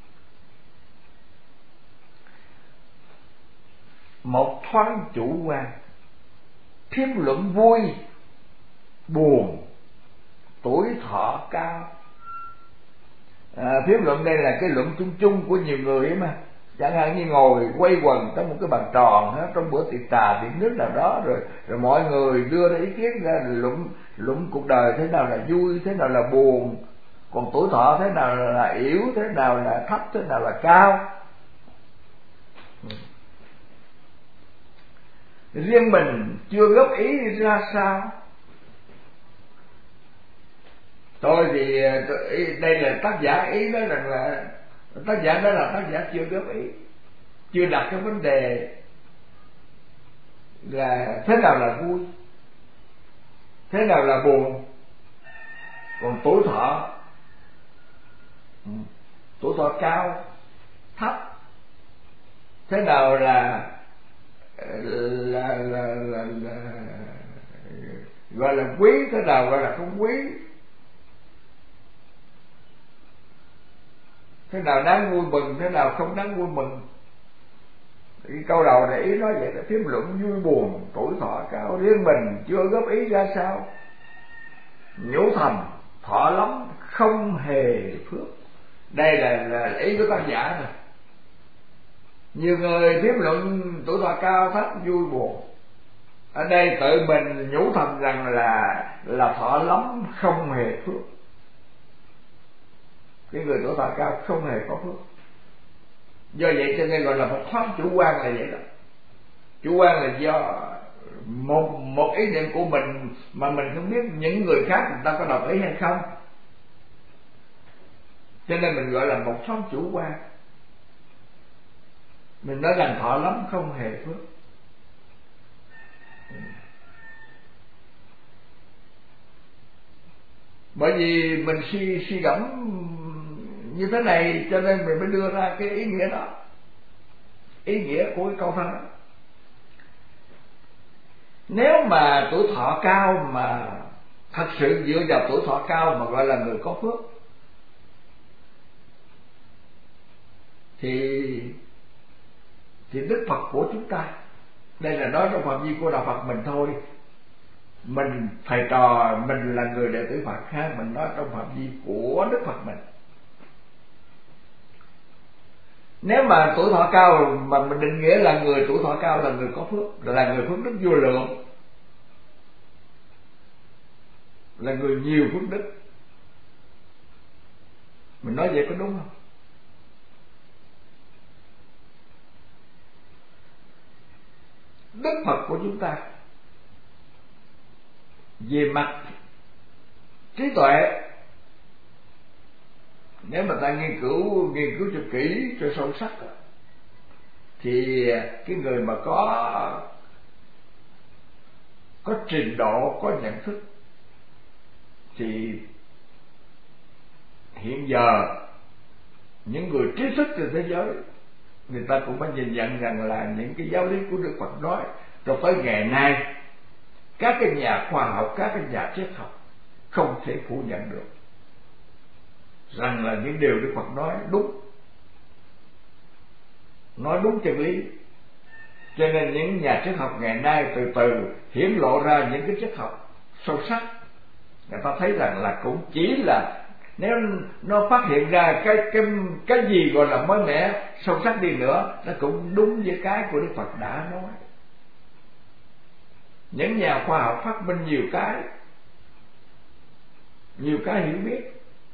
Một thoáng chủ quan, phiếm luận vui buồn, tuổi thọ cao. Phiếm luận đây là cái luận chung chung của nhiều người ấy mà. Chẳng hạn như ngồi quay quần trong một cái bàn tròn đó, trong bữa tiệc trà tiệc nước nào đó, rồi mọi người đưa ra ý kiến ra luận cuộc đời thế nào là vui, thế nào là buồn, Còn tuổi thọ thế nào là yếu, thế nào là thấp, thế nào là cao. Riêng mình chưa góp ý ra sao. Tôi thì đây là tác giả ý nói rằng là tác giả đó là tác giả chưa góp ý, chưa đặt cái vấn đề là thế nào là vui, thế nào là buồn. Còn tuổi thọ cao thấp, thế nào là gọi là quý, thế nào gọi là không quý, thế nào đáng vui mừng, thế nào không đáng vui mừng. Cái câu đầu này ý nói vậy là phiếm luận vui buồn tuổi thọ cao. Riêng mình chưa góp ý ra sao, nhủ thầm thọ lắm không hề phước. Đây là ý của tác giả rồi. Nhiều người phiếm luận tuổi thọ cao thấp vui buồn, ở đây tự mình nhủ thầm rằng là thọ lắm không hề phước. Cái người tuổi thọ cao không hề có phước. Do vậy cho nên gọi là một thoáng chủ quan là vậy đó. Chủ quan là do một ý niệm của mình mà mình không biết những người khác người ta có đồng ý hay không, cho nên mình gọi là một thoáng chủ quan. Mình nói rằng thọ lắm không hề phước. Bởi vì mình suy gẫm như thế này cho nên mình mới đưa ra cái ý nghĩa đó, ý nghĩa của cái câu thơ đó. Nếu mà tuổi thọ cao mà thật sự dựa vào tuổi thọ cao mà gọi là người có phước thì Đức Phật của chúng ta, đây là nói trong phạm vi của đạo Phật mình thôi, mình thầy trò mình là người đệ tử Phật ha, mình nói trong phạm vi của Đức Phật mình. Nếu mà tuổi thọ cao mà mình định nghĩa là người tuổi thọ cao là người có phước, là người phước đức vô lượng, là người nhiều phước đức, mình nói vậy có đúng không? Đức Phật của chúng ta về mặt trí tuệ, nếu mà ta nghiên cứu cho kỹ, cho sâu sắc thì cái người mà có trình độ, có nhận thức thì hiện giờ những người trí thức trên thế giới người ta cũng phải nhìn nhận rằng là những cái giáo lý của Đức Phật nói cho tới ngày nay, các cái nhà khoa học, các cái nhà triết học không thể phủ nhận được rằng là những điều Đức Phật nói đúng chân lý. Cho nên những nhà triết học ngày nay từ từ hiển lộ ra những cái triết học sâu sắc. Người ta thấy rằng là cũng chỉ là nếu nó phát hiện ra cái gì gọi là mới mẻ sâu sắc đi nữa, nó cũng đúng với cái của Đức Phật đã nói. Những nhà khoa học phát minh nhiều cái hiểu biết,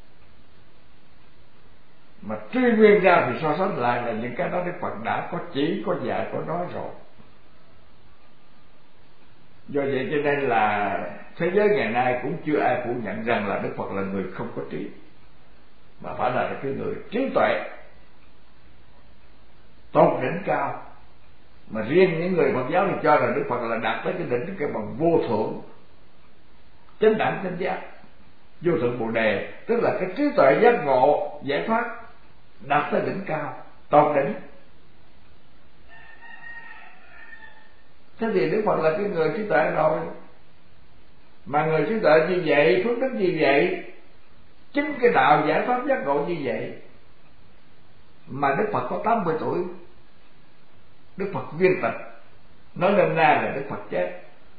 mà truy nguyên ra thì so sánh lại là những cái đó Đức Phật đã có chỉ, có dạy, có nói rồi. Do vậy cho nên là thế giới ngày nay cũng chưa ai phủ nhận rằng là Đức Phật là người không có trí, mà phải là cái người trí tuệ tốt đỉnh cao. Mà riêng những người Phật giáo thì cho là Đức Phật là đạt tới cái đỉnh cái bằng vô thượng chánh đẳng chánh giác, vô thượng bồ đề, tức là cái trí tuệ giác ngộ giải thoát đạt tới đỉnh cao, tột đỉnh. Thế thì Đức Phật là cái người trí tuệ rồi. Mà người trí tuệ như vậy, phước đức như vậy, chính cái đạo giải thoát giác ngộ như vậy, mà Đức Phật có 80 tuổi, Đức Phật viên tịch, nói nôm na là Đức Phật chết.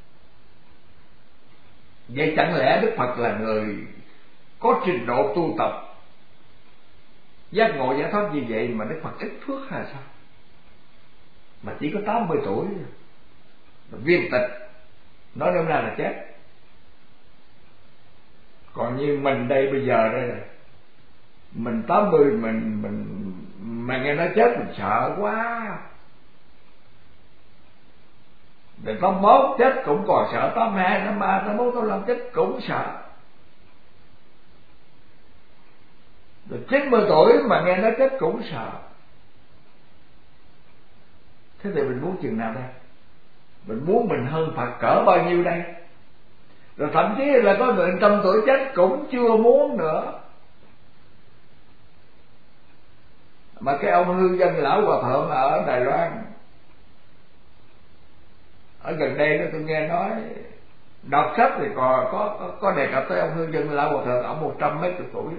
Vậy chẳng lẽ Đức Phật là người có trình độ tu tập giác ngộ giải thoát như vậy mà Đức Phật ít phước hay sao? Mà chỉ có 80 tuổi, viên tịch, nói nôm na là chết. Còn như mình đây bây giờ đây mình 80 mà nghe nói chết mình sợ quá. Rồi 81 chết cũng còn sợ, 82, 83, 81, 85 chết cũng sợ. Rồi 90 tuổi mà nghe nói chết cũng sợ. Thế thì mình muốn chừng nào đây? Mình muốn mình hơn Phật cỡ bao nhiêu đây? Rồi thậm chí là có người 100 tuổi chết cũng chưa muốn nữa. Mà cái ông hương dân lão hòa thượng ở Đài Loan, ở gần đây đó, tôi nghe nói đọc sách thì còn có đề cập tới ông hương dân lão hòa thượng, ông 100 mấy chục tuổi,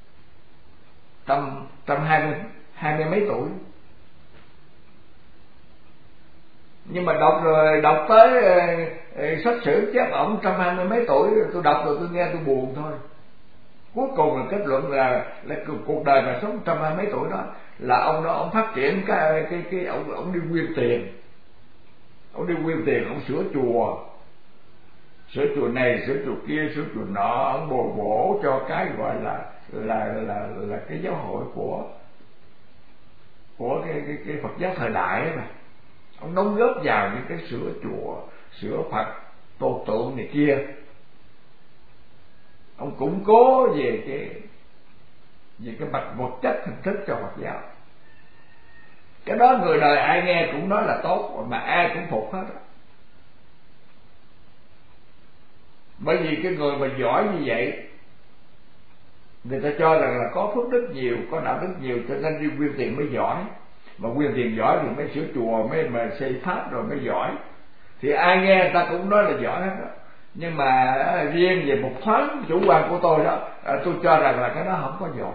120 mấy tuổi. Nhưng mà đọc tới sách sử chép ổng 120 mấy tuổi, tôi đọc rồi tôi nghe tôi buồn thôi. Cuối cùng là kết luận là cuộc đời mà sống 120 mấy tuổi đó là ông đó ông phát triển cái ông đi quyên tiền. Ông đi quyên tiền, ông sửa chùa này, sửa chùa kia, sửa chùa nọ, ông bồi bổ cho cái gọi là cái giáo hội của cái Phật giáo thời đại ấy mà. Ông đóng góp vào những cái sửa chùa, sửa Phật, tôn tượng này kia. Ông củng cố về cái mặt vật chất hình thức cho Phật giáo. Cái đó người đời ai nghe cũng nói là tốt, mà ai cũng phục hết. Bởi vì cái người mà giỏi như vậy, người ta cho rằng là có phước đức nhiều, có đạo đức nhiều, cho nên đi quyên tiền mới giỏi. Mà quyên tiền giỏi thì mới sửa chùa, mới mà xây pháp rồi mới giỏi. Thì ai nghe người ta cũng nói là giỏi hết đó. Nhưng mà riêng về một thoáng chủ quan của tôi đó, tôi cho rằng là cái đó không có giỏi.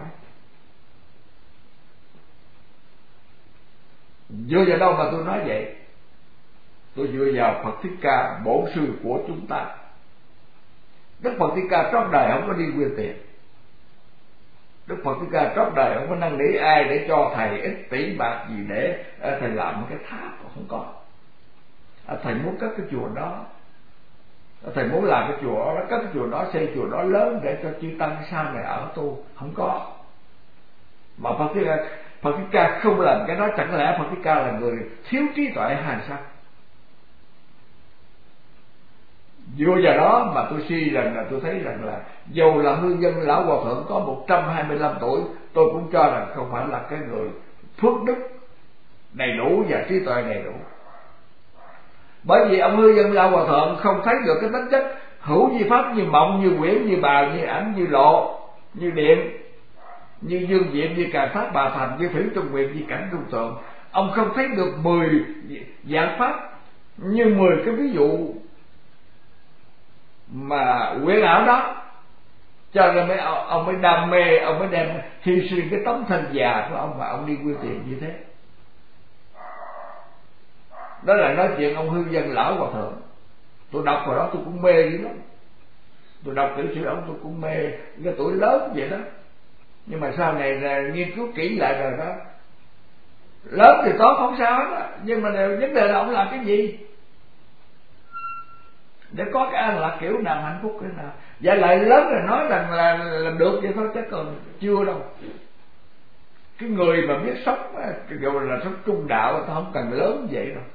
Dựa vào đâu mà tôi nói vậy? Tôi dựa vào Phật Thích Ca, bổn sư của chúng ta. Đức Phật Thích Ca trong đời không có đi quyên tiền. Đức Phật Thích Ca trong đời không có năn nỉ ai để cho thầy ít tỷ bạc gì để thầy làm một cái tháp, không có. Thầy muốn cất cái chùa đó, thầy muốn làm cái chùa đó, cất cái chùa đó, xây chùa đó lớn để cho chư tăng sau này ở tu, không có. Mà Phật Thích Ca không làm cái đó, chẳng lẽ Phật Thích Ca là người thiếu trí tuệ hay sao? Dựa vào đó mà tôi suy rằng là tôi thấy rằng là dù là hương dân lão hòa thượng có 125 tuổi, tôi cũng cho rằng không phải là cái người phước đức đầy đủ và trí tuệ đầy đủ. Bởi vì ông hương dân lão hòa thượng không thấy được cái tính chất hữu vi pháp như mộng, như quyển, như bào, như ảnh, như lộ, như điện, như dương diệm, như càn pháp bà thành, như thủy trung nguyện, như cảnh trung tượng. Ông không thấy được 10 dạng pháp như 10 cái ví dụ mà quyển ảo đó, cho nên ông mới đam mê, ông mới đem hy sinh cái tấm thân già của ông mà ông đi quyên tiền như thế. Đó là nói chuyện ông hương dân lão hòa thượng. Tôi đọc vào đó tôi cũng mê dữ lắm. Tôi đọc tiểu sử ông tôi cũng mê, cái tuổi lớn vậy đó. Nhưng mà sau này là nghiên cứu kỹ lại rồi đó, lớn thì tốt không sao hết, nhưng mà vấn đề là ông làm cái gì để có cái an lạc kiểu nào, hạnh phúc kiểu nào. Vậy lại lớn rồi nói rằng là được vậy thôi, chứ còn chưa đâu. Cái người mà biết sống gọi là sống trung đạo, ta không cần lớn vậy đâu.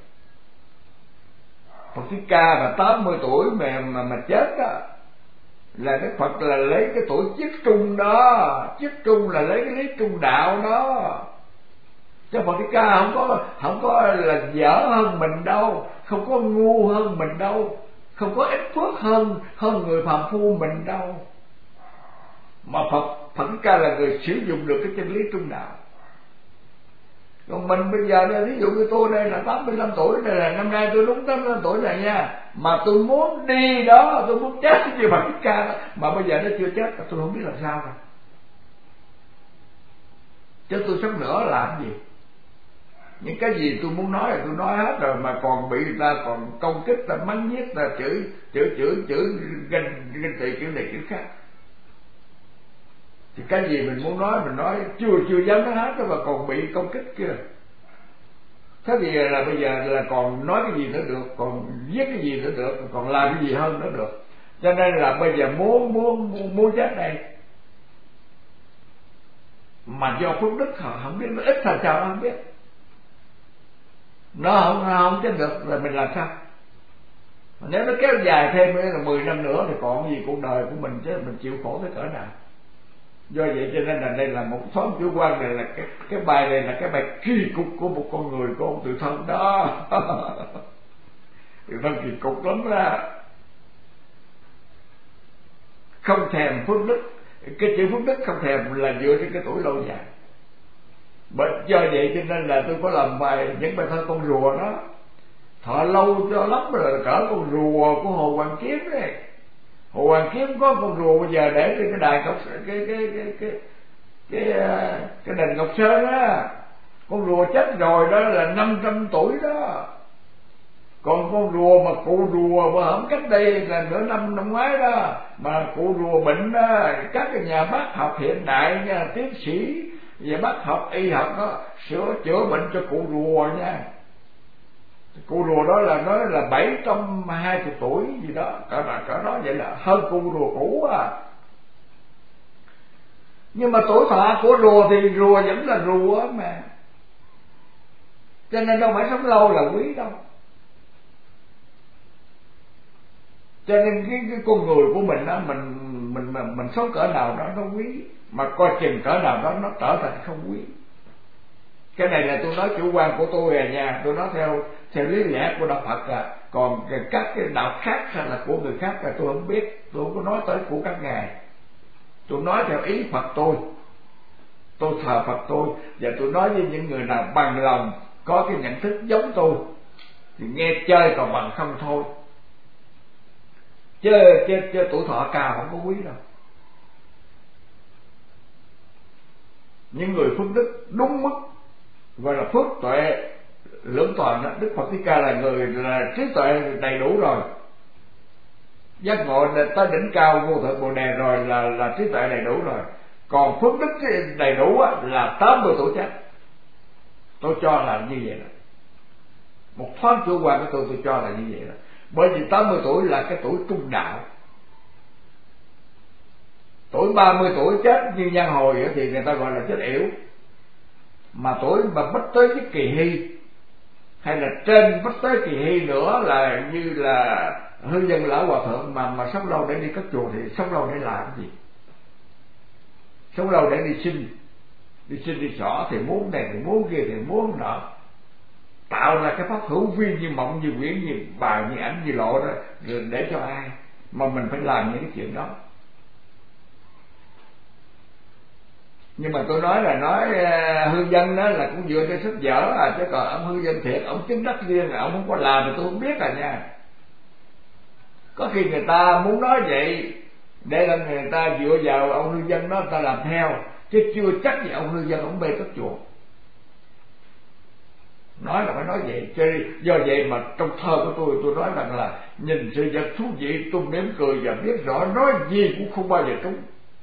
Phật Thích Ca mà 80 tuổi mà chết đó, là Đức Phật là lấy cái tuổi chiết trung đó, chiết trung là lấy cái lý trung đạo đó. Chứ Phật Thích Ca không có là dở hơn mình đâu, không có ngu hơn mình đâu, không có ít phước hơn người phàm phu mình đâu. Mà Phật Thích Ca là người sử dụng được cái chân lý trung đạo. Còn mình bây giờ đây, ví dụ như tôi đây là 85 tuổi, đây là năm nay tôi đúng 85 tuổi này nha, mà tôi muốn đi đó, tôi muốn chết như Phật Thích Ca đó, mà bây giờ nó chưa chết, tôi không biết làm sao rồi. Chứ tôi sống nữa làm gì? Những cái gì tôi muốn nói là tôi nói hết rồi, mà còn bị người ta còn công kích, ta mắng nhiếc, ta chửi ganh tị kiểu này kiểu khác. Thì cái gì mình muốn nói mình nói, chưa dám nói hết đó mà còn bị công kích kia. Thế thì là bây giờ là còn nói cái gì nữa được, còn viết cái gì nữa được, còn làm cái gì hơn nữa được. Cho nên là bây giờ muốn chết đây. mà do phước đức họ không biết, nó ít sao sao nó không biết, nó không chết được rồi mình làm sao? Nếu nó kéo dài thêm là 10 năm nữa thì còn gì cuộc đời của mình, chứ mình chịu khổ tới cỡ nào. Do vậy cho nên là đây là một thoáng chủ quan, này là cái bài này là cái bài kỳ cục của một con người, của ông Tự Thân đó. Tự Thân kỳ cục lắm đó, không thèm phước đức. Cái chữ phước đức không thèm là dựa trên cái tuổi lâu dài. Bởi do vậy cho nên là tôi có làm những bài thơ con rùa đó, thọ lâu cho lắm rồi, cỡ con rùa của Hồ Hoàn Kiếm đấy. Hồ Hoàn Kiếm có con rùa bây giờ để trên cái đài cái đền Ngọc Sơn á, con rùa chết rồi đó là 500 tuổi đó. Còn con rùa mà cụ rùa mà không cách đây là nửa năm ngoái đó, mà cụ rùa bệnh đó, các cái nhà bác học hiện đại nha, tiến sĩ về bác học y học đó, chữa bệnh cho cụ rùa nha. Cụ rùa đó là nói là 720 tuổi gì đó, cỡ đó, vậy là hơn cụ rùa cũ à. Nhưng mà tuổi thọ của rùa thì rùa vẫn là rùa mà, cho nên đâu phải sống lâu là quý đâu. Cho nên cái con người của mình đó, mình sống cỡ nào đó nó quý, mà coi chừng cỡ nào đó nó trở thành không quý. Cái này là tôi nói chủ quan của tôi à nha, tôi nói theo lý lẽ của đạo Phật à. Còn các cái đạo khác hay là của người khác là tôi không biết, tôi không có nói tới của các ngài. Tôi nói theo ý Phật tôi thờ Phật tôi, và tôi nói với những người nào bằng lòng có cái nhận thức giống tôi thì nghe chơi còn bằng không thôi. Chứ tuổi thọ cao không có quý đâu. Những người phước đức đúng mức gọi là phước tuệ lưỡng toàn đó, Đức Phật Thích Ca là người là trí tuệ đầy đủ rồi, giác ngộ tới đỉnh cao vô thượng bồ đề rồi là trí tuệ đầy đủ rồi. Còn phước đức đầy đủ là 80 tuổi chết. Tôi cho là như vậy đó. Một thoáng chủ quan của tôi cho là như vậy đó. Bởi vì 80 tuổi là cái tuổi trung đạo. Tuổi 30 tuổi chết như Nhan Hồi thì người ta gọi là chết yểu. Mà tuổi mà bất tới cái kỳ hy, hay là trên bất tới kỳ hy nữa là như là hư dân lão hòa thượng mà sống lâu để đi cất chùa thì sống lâu để làm cái gì? Sống lâu để đi sinh đi xỏ, thì muốn này thì muốn kia thì muốn nọ, tạo ra cái pháp hữu vi như mộng như quyển như bài như ảnh như lộ đó, rồi để cho ai mà mình phải làm những cái chuyện đó. Nhưng mà tôi nói là hư dân đó là cũng dựa trên sách vở à, chứ còn ông hư dân thiệt, ông chứng đắc riêng ông không có làm thì tôi không biết à nha. Có khi người ta muốn nói vậy để là người ta dựa vào ông hư dân đó người ta làm theo, chứ chưa chắc gì ông hư dân ông bê cất chùa. Nói là phải nói vậy, chứ do vậy mà trong thơ của tôi nói rằng là nhìn sự vật thú vị tôi mỉm cười và biết rõ nói gì cũng không bao giờ trúng.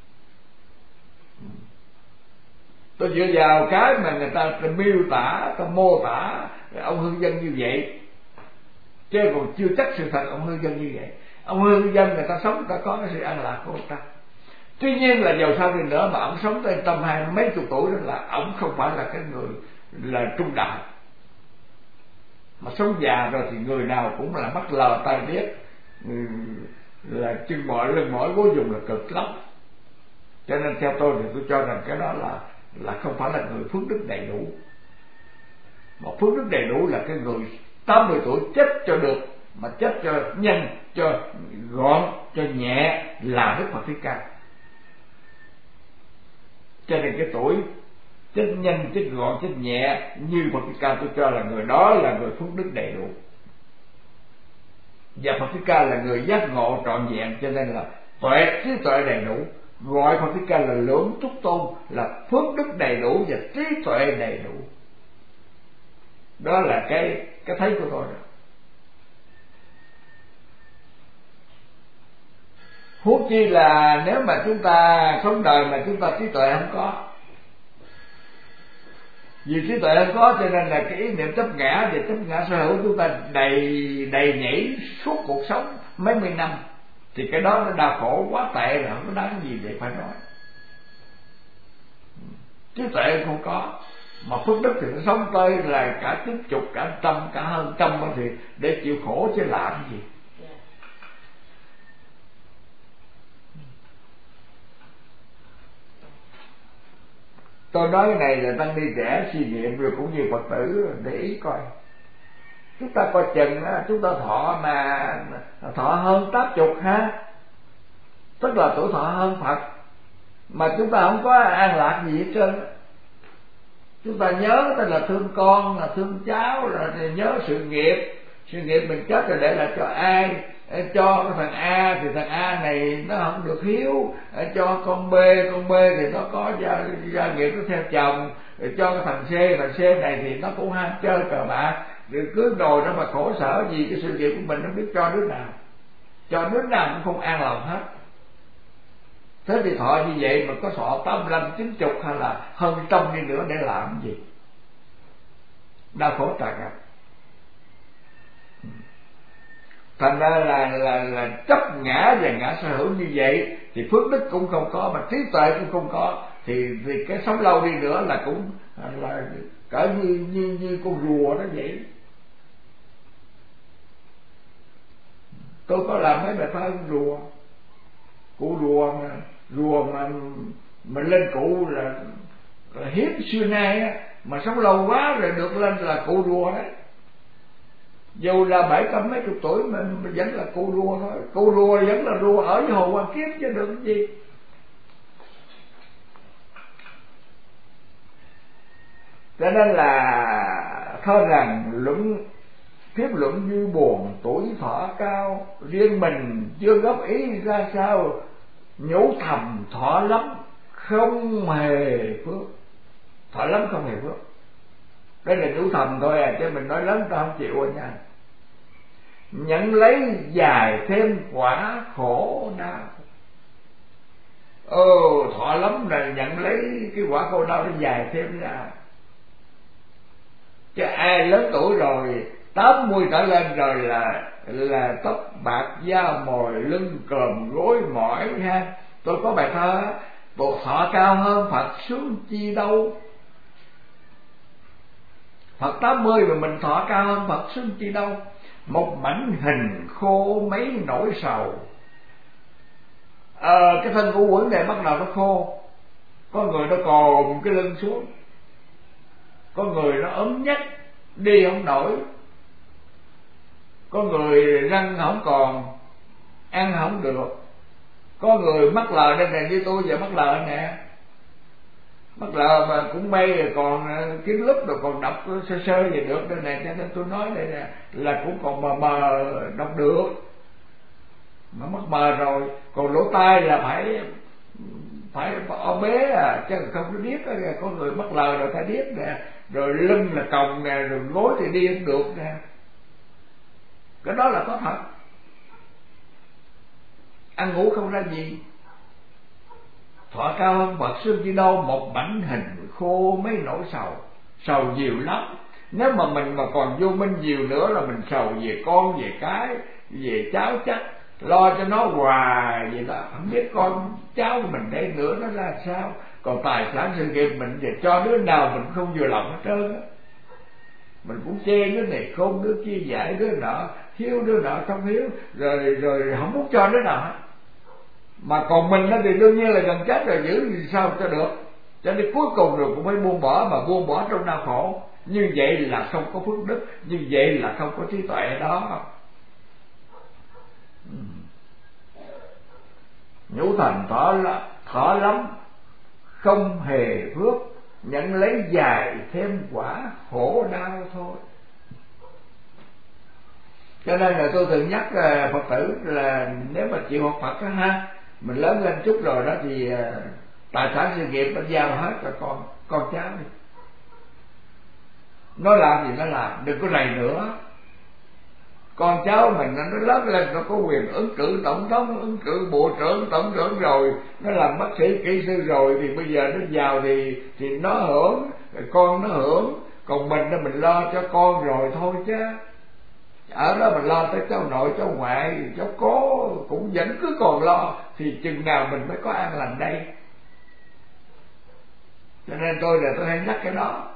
Tôi dựa vào cái mà người ta miêu tả, ta mô tả ông hư dân như vậy, chứ còn chưa chắc sự thật ông hư dân như vậy. Ông hư dân người ta sống, người ta có cái sự an lạc của người ta. Tuy nhiên là giàu sao đi nữa mà ông sống tới 120 mấy chục tuổi đó là ông không phải là cái người là trung đạo. Mà sống già rồi thì người nào cũng là mắt lờ tai điếc, là chân mỏi lưng mỏi gối dùng là cực lắm. Cho nên theo tôi thì tôi cho rằng cái đó là không phải là người phước đức đầy đủ. Mà phước đức đầy đủ là cái người 80 tuổi chết cho được, mà chết cho nhanh, cho gọn, cho nhẹ là Đức Phật Thích Ca. Cho nên cái tuổi chết nhanh, chết gọn, chết nhẹ như Phật Thích Ca, tôi cho là người đó là người phước đức đầy đủ. Và Phật Thích Ca là người giác ngộ trọn vẹn, cho nên là trí tuệ đầy đủ. Gọi Phật Thích Ca là lưỡng túc tôn, là phước đức đầy đủ và trí tuệ đầy đủ. Đó là cái thấy của tôi đó. Huống chi là nếu mà chúng ta sống đời mà chúng ta trí tuệ không có. Vì trí tuệ không có cho nên là cái ý niệm chấp ngã và chấp ngã sở hữu chúng ta đầy nhảy suốt cuộc sống mấy mươi năm, thì cái đó nó đau khổ quá tệ rồi, không có đáng gì để phải nói. trí tuệ không có, mà phước đức thì nó sống tới là cả 90, cả 100, cả hơn 100 thì để chịu khổ chứ làm gì. Tôi nói cái này là tăng ni trẻ suy nghiệm, rồi cũng như Phật tử để ý coi. Chúng ta coi chừng á, chúng ta thọ mà thọ hơn 80 ha, tức là tuổi thọ hơn Phật, mà chúng ta không có an lạc gì hết trơn. Chúng ta nhớ tên là thương con, là thương cháu, là nhớ sự nghiệp mình chết rồi để lại cho ai. Cho cái thằng A thì thằng A này nó không được hiếu, cho con B thì nó có gia nghiệp nó theo chồng, cho cái thằng C này thì nó cũng ham chơi cờ bạc, rồi cứ đòi nó mà khổ sở gì cái sự nghiệp của mình, nó biết cho đứa nào, cho đứa nào cũng không an lòng hết. Thế thì thọ như vậy mà có thọ 85, 90 hay là hơn 100 đi nữa để làm gì? Đau khổ tràn ngập. Thành ra là chấp ngã và ngã sở hữu như vậy thì phước đức cũng không có, mà trí tuệ cũng không có, thì cái sống lâu đi nữa là cũng là cỡ như con rùa đó vậy. Tôi có làm mấy bài pháp rùa, cụ rùa mà lên cụ là hiếm xưa nay á, mà sống lâu quá rồi được lên là cụ rùa đấy. Dù là 700 mấy chục tuổi mình vẫn là cụ rùa thôi. Cụ rùa vẫn là rùa ở với Hồ Hoàng Kiếm chứ được cái gì. Cho nên là thôi rằng tiếp luận như buồn, tuổi thọ cao, riêng mình chưa góp ý ra sao, nhủ thầm thọ lắm không hề phước. Thọ lắm không hề phước. Đây là nhủ thầm thôi à, chứ mình nói lớn ta không chịu rồi nha. Nhận lấy dài thêm quả khổ đau. Thọ lắm là nhận lấy cái quả khổ đau nó dài thêm ra. Chứ ai lớn tuổi rồi 80 trở lên rồi là tóc bạc da mồi, lưng còm gối mỏi ha. Tôi có bài thơ bộ thọ cao hơn Phật sướng chi đâu. Phật 80 mà mình thọ cao hơn Phật sướng chi đâu. Một mảnh hình khô mấy nỗi sầu. Cái thân của quẩn này bắt đầu nó khô. Có người nó còm cái lưng xuống, có người nó ốm nhất đi không nổi, có người răng không còn, ăn không được, có người mắc lờ đây này, như tôi giờ mắc lờ nè, mắc lờ mà cũng may rồi còn kiếm lúc rồi còn đọc sơ về được đây này. Cho nên tôi nói đây nè là cũng còn mờ đọc được, mà mắc mờ rồi. Còn lỗ tai là phải o bế à, chứ không có điếc. Có người mắc lờ rồi phải điếc nè, rồi lưng là còng nè, rồi gối thì đi không được nè. Cái đó là có thật. Ăn ngủ không ra gì. Thọ cao hơn Phật xương chi đâu. Một mảnh hình khô mấy nỗi sầu. Sầu nhiều lắm. Nếu mà mình mà còn vô minh nhiều nữa là mình sầu về con, về cái, về cháu chắc, lo cho nó hoài vậy đó. Không biết con cháu của mình đây nữa nó ra sao. Còn tài sản sự nghiệp mình về cho đứa nào mình không vừa lòng hết trơn á. Mình cũng chê đứa này khôn, đứa kia dạy, đứa nọ hiếu, đứa nọ không hiếu, rồi không muốn cho đứa nào hết. Mà còn mình đó thì đương nhiên là gần chết rồi, giữ gì sao cho được. Cho nên cuối cùng rồi cũng phải buông bỏ, mà buông bỏ trong đau khổ. Như vậy là không có phước đức, như vậy là không có trí tuệ đó. Nhũ thành thọ lắm không hề phước, nhận lấy dài thêm quả khổ đau thôi. Cho nên là tôi thường nhắc Phật tử là nếu mà chịu học Phật đó ha, mình lớn lên chút rồi đó thì tài sản sự nghiệp nó giao hết cho con cháu đi. Nó làm gì nó làm, đừng có rầy nữa. Con cháu mình nó lớn lên nó có quyền ứng cử tổng thống, ứng cử bộ trưởng, tổng trưởng rồi, nó làm bác sĩ, kỹ sư rồi, thì bây giờ nó giàu thì nó hưởng, con nó hưởng. Còn mình đó mình lo cho con rồi thôi chứ. Ở đó mình lo tới cháu nội, cháu ngoại, cháu cố cũng vẫn cứ còn lo, thì chừng nào mình mới có an lành đây. Cho nên tôi hay nhắc cái đó,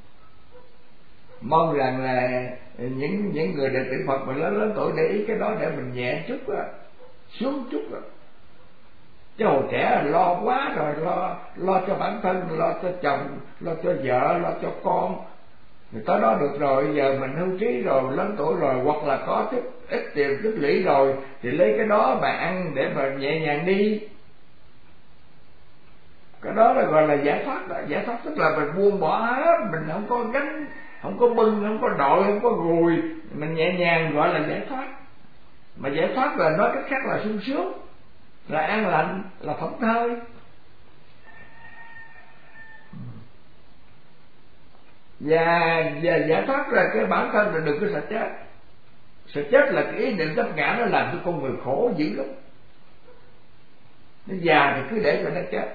mong rằng là những người đệ tử Phật mà lớn tuổi để ý cái đó để mình nhẹ chút á, xuống chút á. Chứ hồi trẻ lo quá rồi, lo cho bản thân, lo cho chồng, lo cho vợ, lo cho con, người tới đó được rồi, giờ mình hưu trí rồi, lớn tuổi rồi, hoặc là có chút ít tiền tích lũy rồi thì lấy cái đó mà ăn để mà nhẹ nhàng đi. Cái đó là gọi là giải thoát đó. Giải thoát tức là mình buông bỏ hết, mình không có gánh, không có bưng, không có đội, không có gùi, mình nhẹ nhàng, gọi là giải thoát. Mà giải thoát là nói cách khác là sung sướng, là an lành, là thảnh thơi. Và giải thoát là cái bản thân là đừng có sợ chết. Sợ chết là cái ý niệm chấp ngã, nó làm cho con người khổ dữ lắm. Nó già thì cứ để cho nó chết.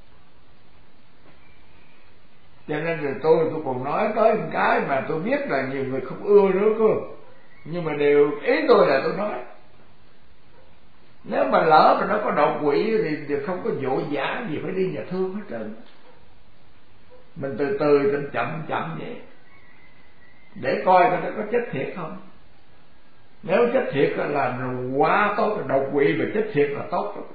Cho nên là tôi còn nói tới một cái mà tôi biết là nhiều người không ưa nữa cơ, nhưng mà điều ý tôi là tôi nói, nếu mà lỡ mà nó có đột quỵ thì không có vội vã gì phải đi nhà thương hết trơn. Mình từ từ chậm vậy, để coi coi nó có chết thiệt không. Nếu chết thiệt là quá tốt, đột quỵ mà chết thiệt là tốt rồi.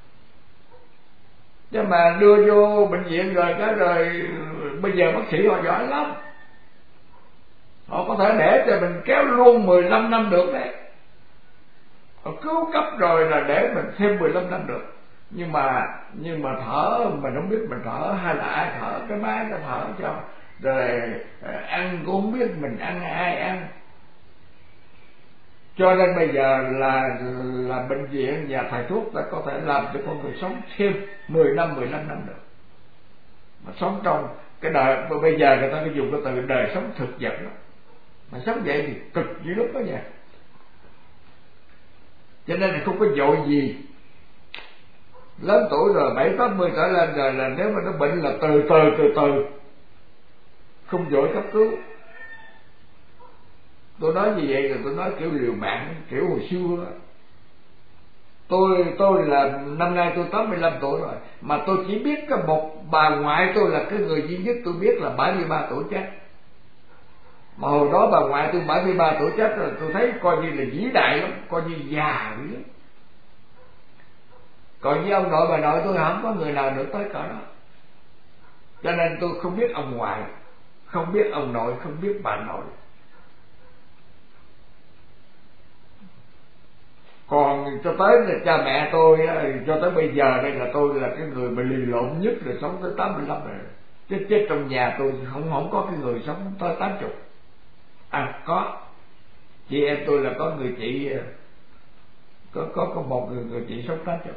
Chứ mà đưa vô bệnh viện rồi bây giờ bác sĩ họ giỏi lắm, họ có thể để cho mình kéo luôn 15 năm được đấy. Họ cứu cấp rồi là để mình thêm 15 năm được. Nhưng mà thở mình không biết mình thở hay là ai thở, cái máy nó thở cho. Rồi ăn cũng không biết mình ăn ai ăn. Cho nên bây giờ là bệnh viện và thầy thuốc đã có thể làm cho con người sống thêm 10 năm, 15 năm được. Mà sống trong cái đời, bây giờ người ta phải dùng cái từ đời sống thực vật đó. Mà sống vậy thì cực dữ lắm đó nha. Cho nên là không có vội gì. Lớn tuổi rồi 70-80 trở lên rồi là nếu mà nó bệnh là từ từ, không vội cấp cứu. Tôi nói như vậy là tôi nói kiểu liều mạng, kiểu hồi xưa. Tôi là năm nay tôi 85 tuổi rồi, mà tôi chỉ biết có một bà ngoại tôi là cái người duy nhất tôi biết là 73 tuổi chết. Mà hồi đó bà ngoại tôi 73 tuổi chết rồi, tôi thấy coi như là vĩ đại lắm, coi như già lắm. Còn với ông nội bà nội tôi không có người nào được tới cỡ đó. Cho nên tôi không biết ông ngoại, không biết ông nội, không biết bà nội. Còn cho tới là cha mẹ tôi, cho tới bây giờ đây là tôi là cái người mà lì lộn nhất, là sống tới 85 rồi. Chết trong nhà tôi không có cái người sống tới 80. Có chị em tôi là có người chị, có một người chị sống 80.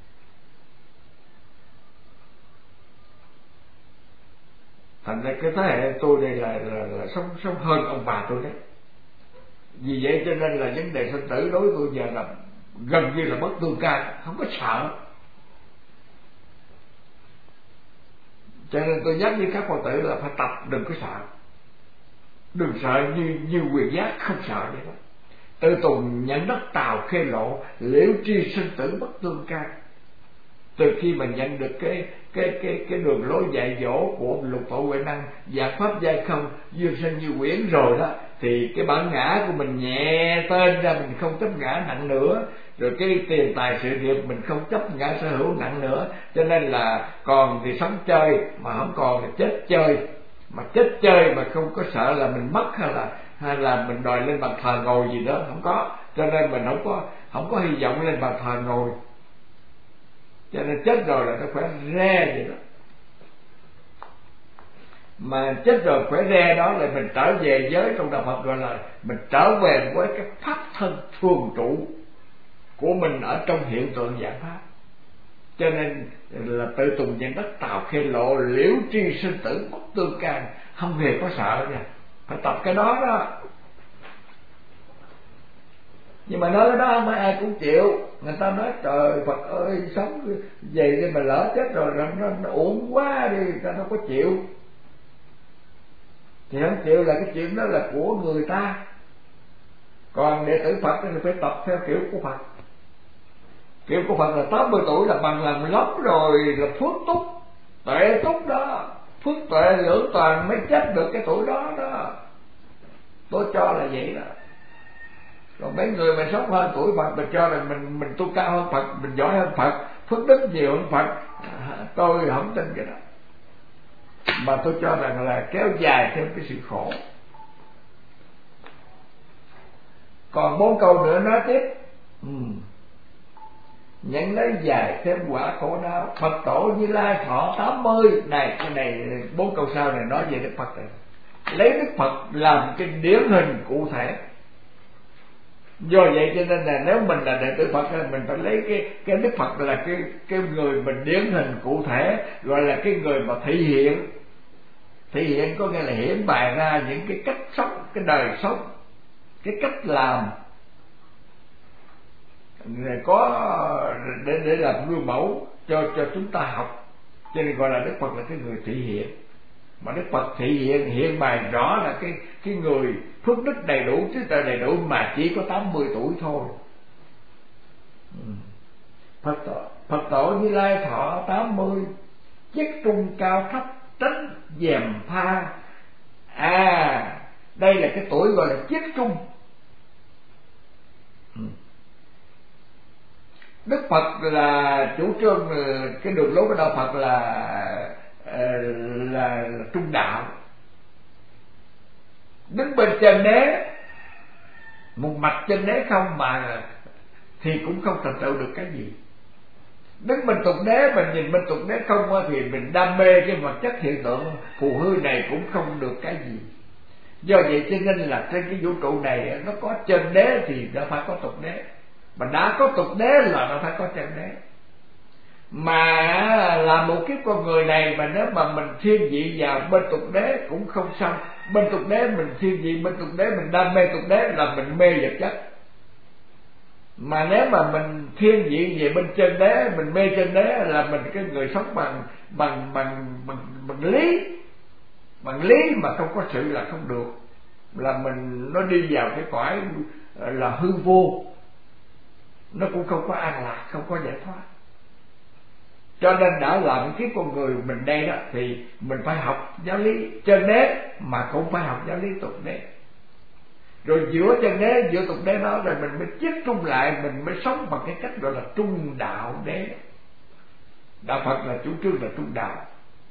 Thành ra cái thế hệ tôi đây là sống hơn ông bà tôi đấy. Vì vậy cho nên là vấn đề sinh tử đối với tôi giờ là gần như là bất tương can, không có sợ. Cho nên tôi nhắc với các Phật tử là phải tập đừng có sợ. Đừng sợ như Quyền Giác không sợ vậy đó. Tự tùng nhận đất tào khê lộ, liễu tri sinh tử bất tương can. Từ khi mà nhận được cái đường lối dạy dỗ của Lục Tổ Huệ Năng, giải pháp giai không, dương sinh như quyển rồi đó, thì cái bản ngã của mình nhẹ tên ra, mình không chấp ngã nặng nữa. Rồi cái tiền tài sự nghiệp mình không chấp ngã sở hữu nặng nữa. Cho nên là còn thì sống chơi, mà không còn thì chết chơi. Mà chết chơi mà không có sợ là mình mất hay là mình đòi lên bàn thờ ngồi gì đó, không có. Cho nên mình không có hy vọng lên bàn thờ ngồi. Cho nên chết rồi là nó phải re vậy đó. Mà chết rồi phải re đó là mình trở về giới trong đạo Phật gọi là mình trở về với cái pháp thân thường trụ của mình ở trong hiện tượng giải pháp. Cho nên là tự tùng nhận đất tào khê lộ, liễu tri sinh tử bất tương can, không hề có sợ nha. Phải tập cái đó đó. Nhưng mà nói cái đó không phải ai cũng chịu. Người ta nói trời Phật ơi, sống vậy đi mà lỡ chết rồi nó uổng quá đi, người ta đâu có chịu. Thì không chịu là cái chuyện đó là của người ta. Còn đệ tử Phật thì phải tập theo kiểu của Phật. Kiểu của Phật là 80 tuổi là bằng lòng lắm rồi, là phước túc, tuệ túc đó. phước tuệ lưỡng toàn mới chết được cái tuổi đó đó. Tôi cho là vậy đó. Còn mấy người mà sống hơn tuổi Phật mình cho là mình tu cao hơn Phật, mình giỏi hơn Phật, phước đức nhiều hơn Phật, tôi không tin cái đó. Mà tôi cho rằng là kéo dài thêm cái sự khổ. Còn 4 câu nữa nói tiếp. Nhận lấy dài thêm quả khổ đau. Phật tổ Như Lai thọ 80. Này, cái này 4 câu sau này nói về Đức Phật này. Lấy Đức Phật làm cái điển hình cụ thể. Do vậy cho nên là nếu mình là đệ tử Phật, mình phải lấy cái Đức Phật là cái người mình điển hình cụ thể, gọi là cái người mà thể hiện. Thể hiện có nghĩa là hiển bày ra những cái cách sống, cái đời sống, cái cách làm, có để làm gương mẫu cho chúng ta học. Cho nên gọi là Đức Phật là cái người thể hiện. Mà Đức Phật thể hiện bày rõ là cái người phước đức đầy đủ, trí tuệ đầy đủ mà chỉ có 80 tuổi thôi. Phật tổ Như Lai thọ 80, chất trung cao thấp tránh dèm pha. Đây là cái tuổi gọi là chiết trung. Đức Phật là chủ trương cái đường lối của đạo Phật là trung đạo. Đứng bên chân đế, một mặt chân đế không mà thì cũng không thành tựu được cái gì. Đứng bên tục đế, mình nhìn bên tục đế không thì mình đam mê cái vật chất hiện tượng phù hư này cũng không được cái gì. Do vậy cho nên là trên cái vũ trụ này nó có chân đế thì nó phải có tục đế, mà đã có tục đế là nó phải có chân đế. Mà là một kiếp con người này mà nếu mà mình thiên vị vào bên tục đế cũng không xong. Bên tục đế mình thiên vị bên tục đế, mình đam mê tục đế là mình mê vật chất. Mà nếu mà mình thiên vị về bên chân đế, mình mê chân đế là mình cái người sống bằng lý mà không có sự là không được. Là mình nó đi vào cái cõi là hư vô, nó cũng không có an lạc, không có giải thoát. Cho nên đã làm kiếp con người mình đây đó thì mình phải học giáo lý chân đế mà cũng phải học giáo lý tục đế. Rồi giữa chân đế, giữa tục đế đó rồi mình mới chiết trung lại, mình mới sống bằng cái cách gọi là trung đạo đế. Đạo Phật là chủ trương là trung đạo.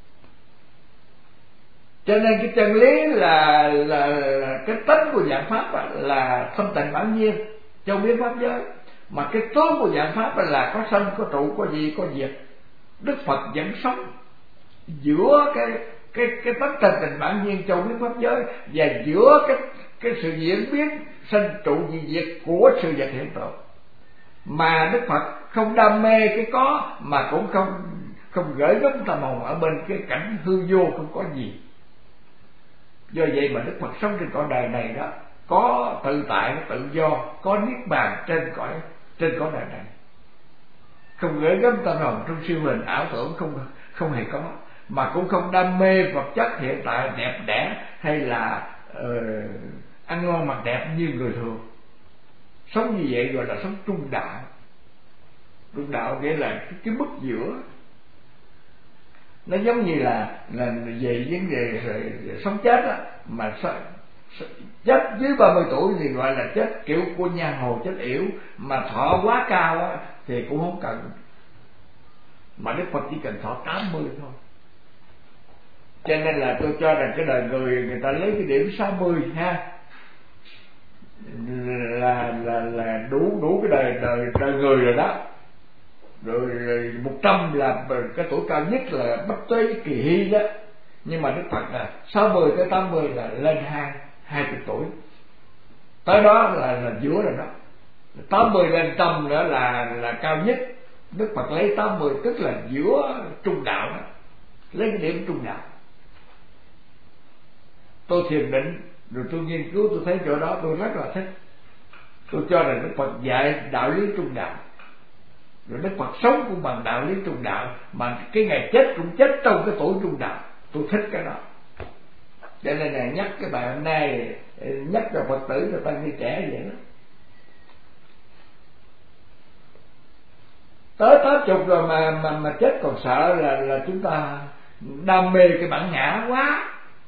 Cho nên cái chân lý là cái tánh của dạng pháp là thanh tịnh bản nhiên, trong biến pháp giới. Mà cái tướng của dạng pháp là có sanh, có trụ, có gì, có diệt. Đức Phật vẫn sống giữa cái tánh thanh tịnh bản nhiên trong biến pháp giới và giữa cái sự diễn biến sanh trụ dị diệt của sự vật hiện tượng. Mà Đức Phật không đam mê cái có, mà cũng không gửi gắm tâm hồn ở bên cái cảnh hư vô không có gì. Do vậy mà Đức Phật sống trên cõi đời này đó có tự tại, có tự do, có niết bàn trên cõi đời này. Không gửi gắm tâm hồn trong siêu hình ảo tưởng, không hề có. Mà cũng không đam mê vật chất hiện tại đẹp đẽ hay là ăn ngon mặc đẹp như người thường. Sống như vậy gọi là sống trung đạo. Trung đạo nghĩa là cái mức giữa. Nó giống như là về vấn đề sống chết á, mà chết dưới 30 tuổi thì gọi là chết kiểu của nha hồ, chết yểu. Mà thọ quá cao á thì cũng không cần. Mà Đức Phật chỉ cần thọ 80 thôi. Cho nên là tôi cho rằng cái đời người ta lấy cái điểm 60 ha, là đủ cái đời người rồi đó. Rồi 100 là cái tuổi cao nhất là Bách Tuế Kỳ Hy đó. Nhưng mà Đức Phật là 60 tới 80 là lên 20 tuổi. Tới đó là giữa rồi đó. 80 lên 100 nữa là cao nhất. Đức Phật lấy 80 tức là giữa trung đạo đó. Lấy cái điểm trung đạo. Tôi thiền định rồi tôi nghiên cứu, tôi thấy chỗ đó tôi rất là thích. Tôi cho rằng Đức Phật dạy đạo lý trung đạo. Rồi Đức Phật sống cũng bằng đạo lý trung đạo, mà cái ngày chết cũng chết trong cái tuổi trung đạo. Tôi thích cái đó. Cho nên là nhắc cái bài hôm nay, nhắc cho Phật tử người ta như trẻ vậy đó. Tới 80 rồi mà chết còn sợ là chúng ta đam mê cái bản ngã quá,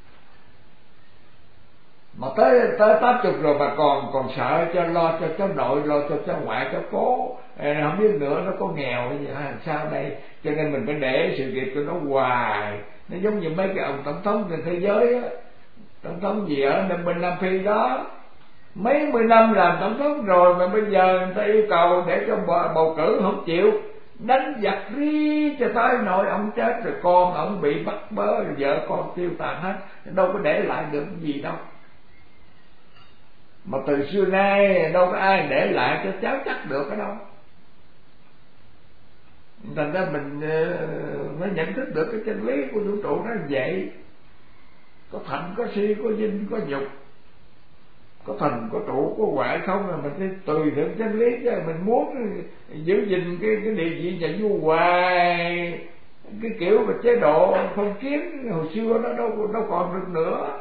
mà tới 80 rồi mà còn sợ cho lo cho cháu nội, lo cho cháu ngoại, cháu cố, không biết nữa nó có nghèo hay gì hay sao đây. Cho nên mình phải để sự nghiệp của nó hoài. Nó giống như mấy cái ông tổng thống trên thế giới á, tổng thống gì ở bên Nam Phi đó, mấy mươi năm làm tổng thống rồi mà bây giờ người ta yêu cầu để cho bầu cử không chịu, đánh giặc ri cho tới nội ông chết rồi con ông bị bắt bớ rồi vợ con tiêu tàn hết, đâu có để lại được gì đâu. Mà từ xưa nay đâu có ai để lại cho cháu chắc được ở đâu. Thành ra mình phải nhận thức được cái chân lý của vũ trụ nó vậy. Có thành, có si, có dinh, có nhục, có thành, có trụ, có hoại không là mình phải tùy thuận chân lý chứ. Mình muốn giữ gìn cái địa vị nhà vua hoài, cái kiểu mà chế độ phong kiến hồi xưa nó đâu còn được nữa.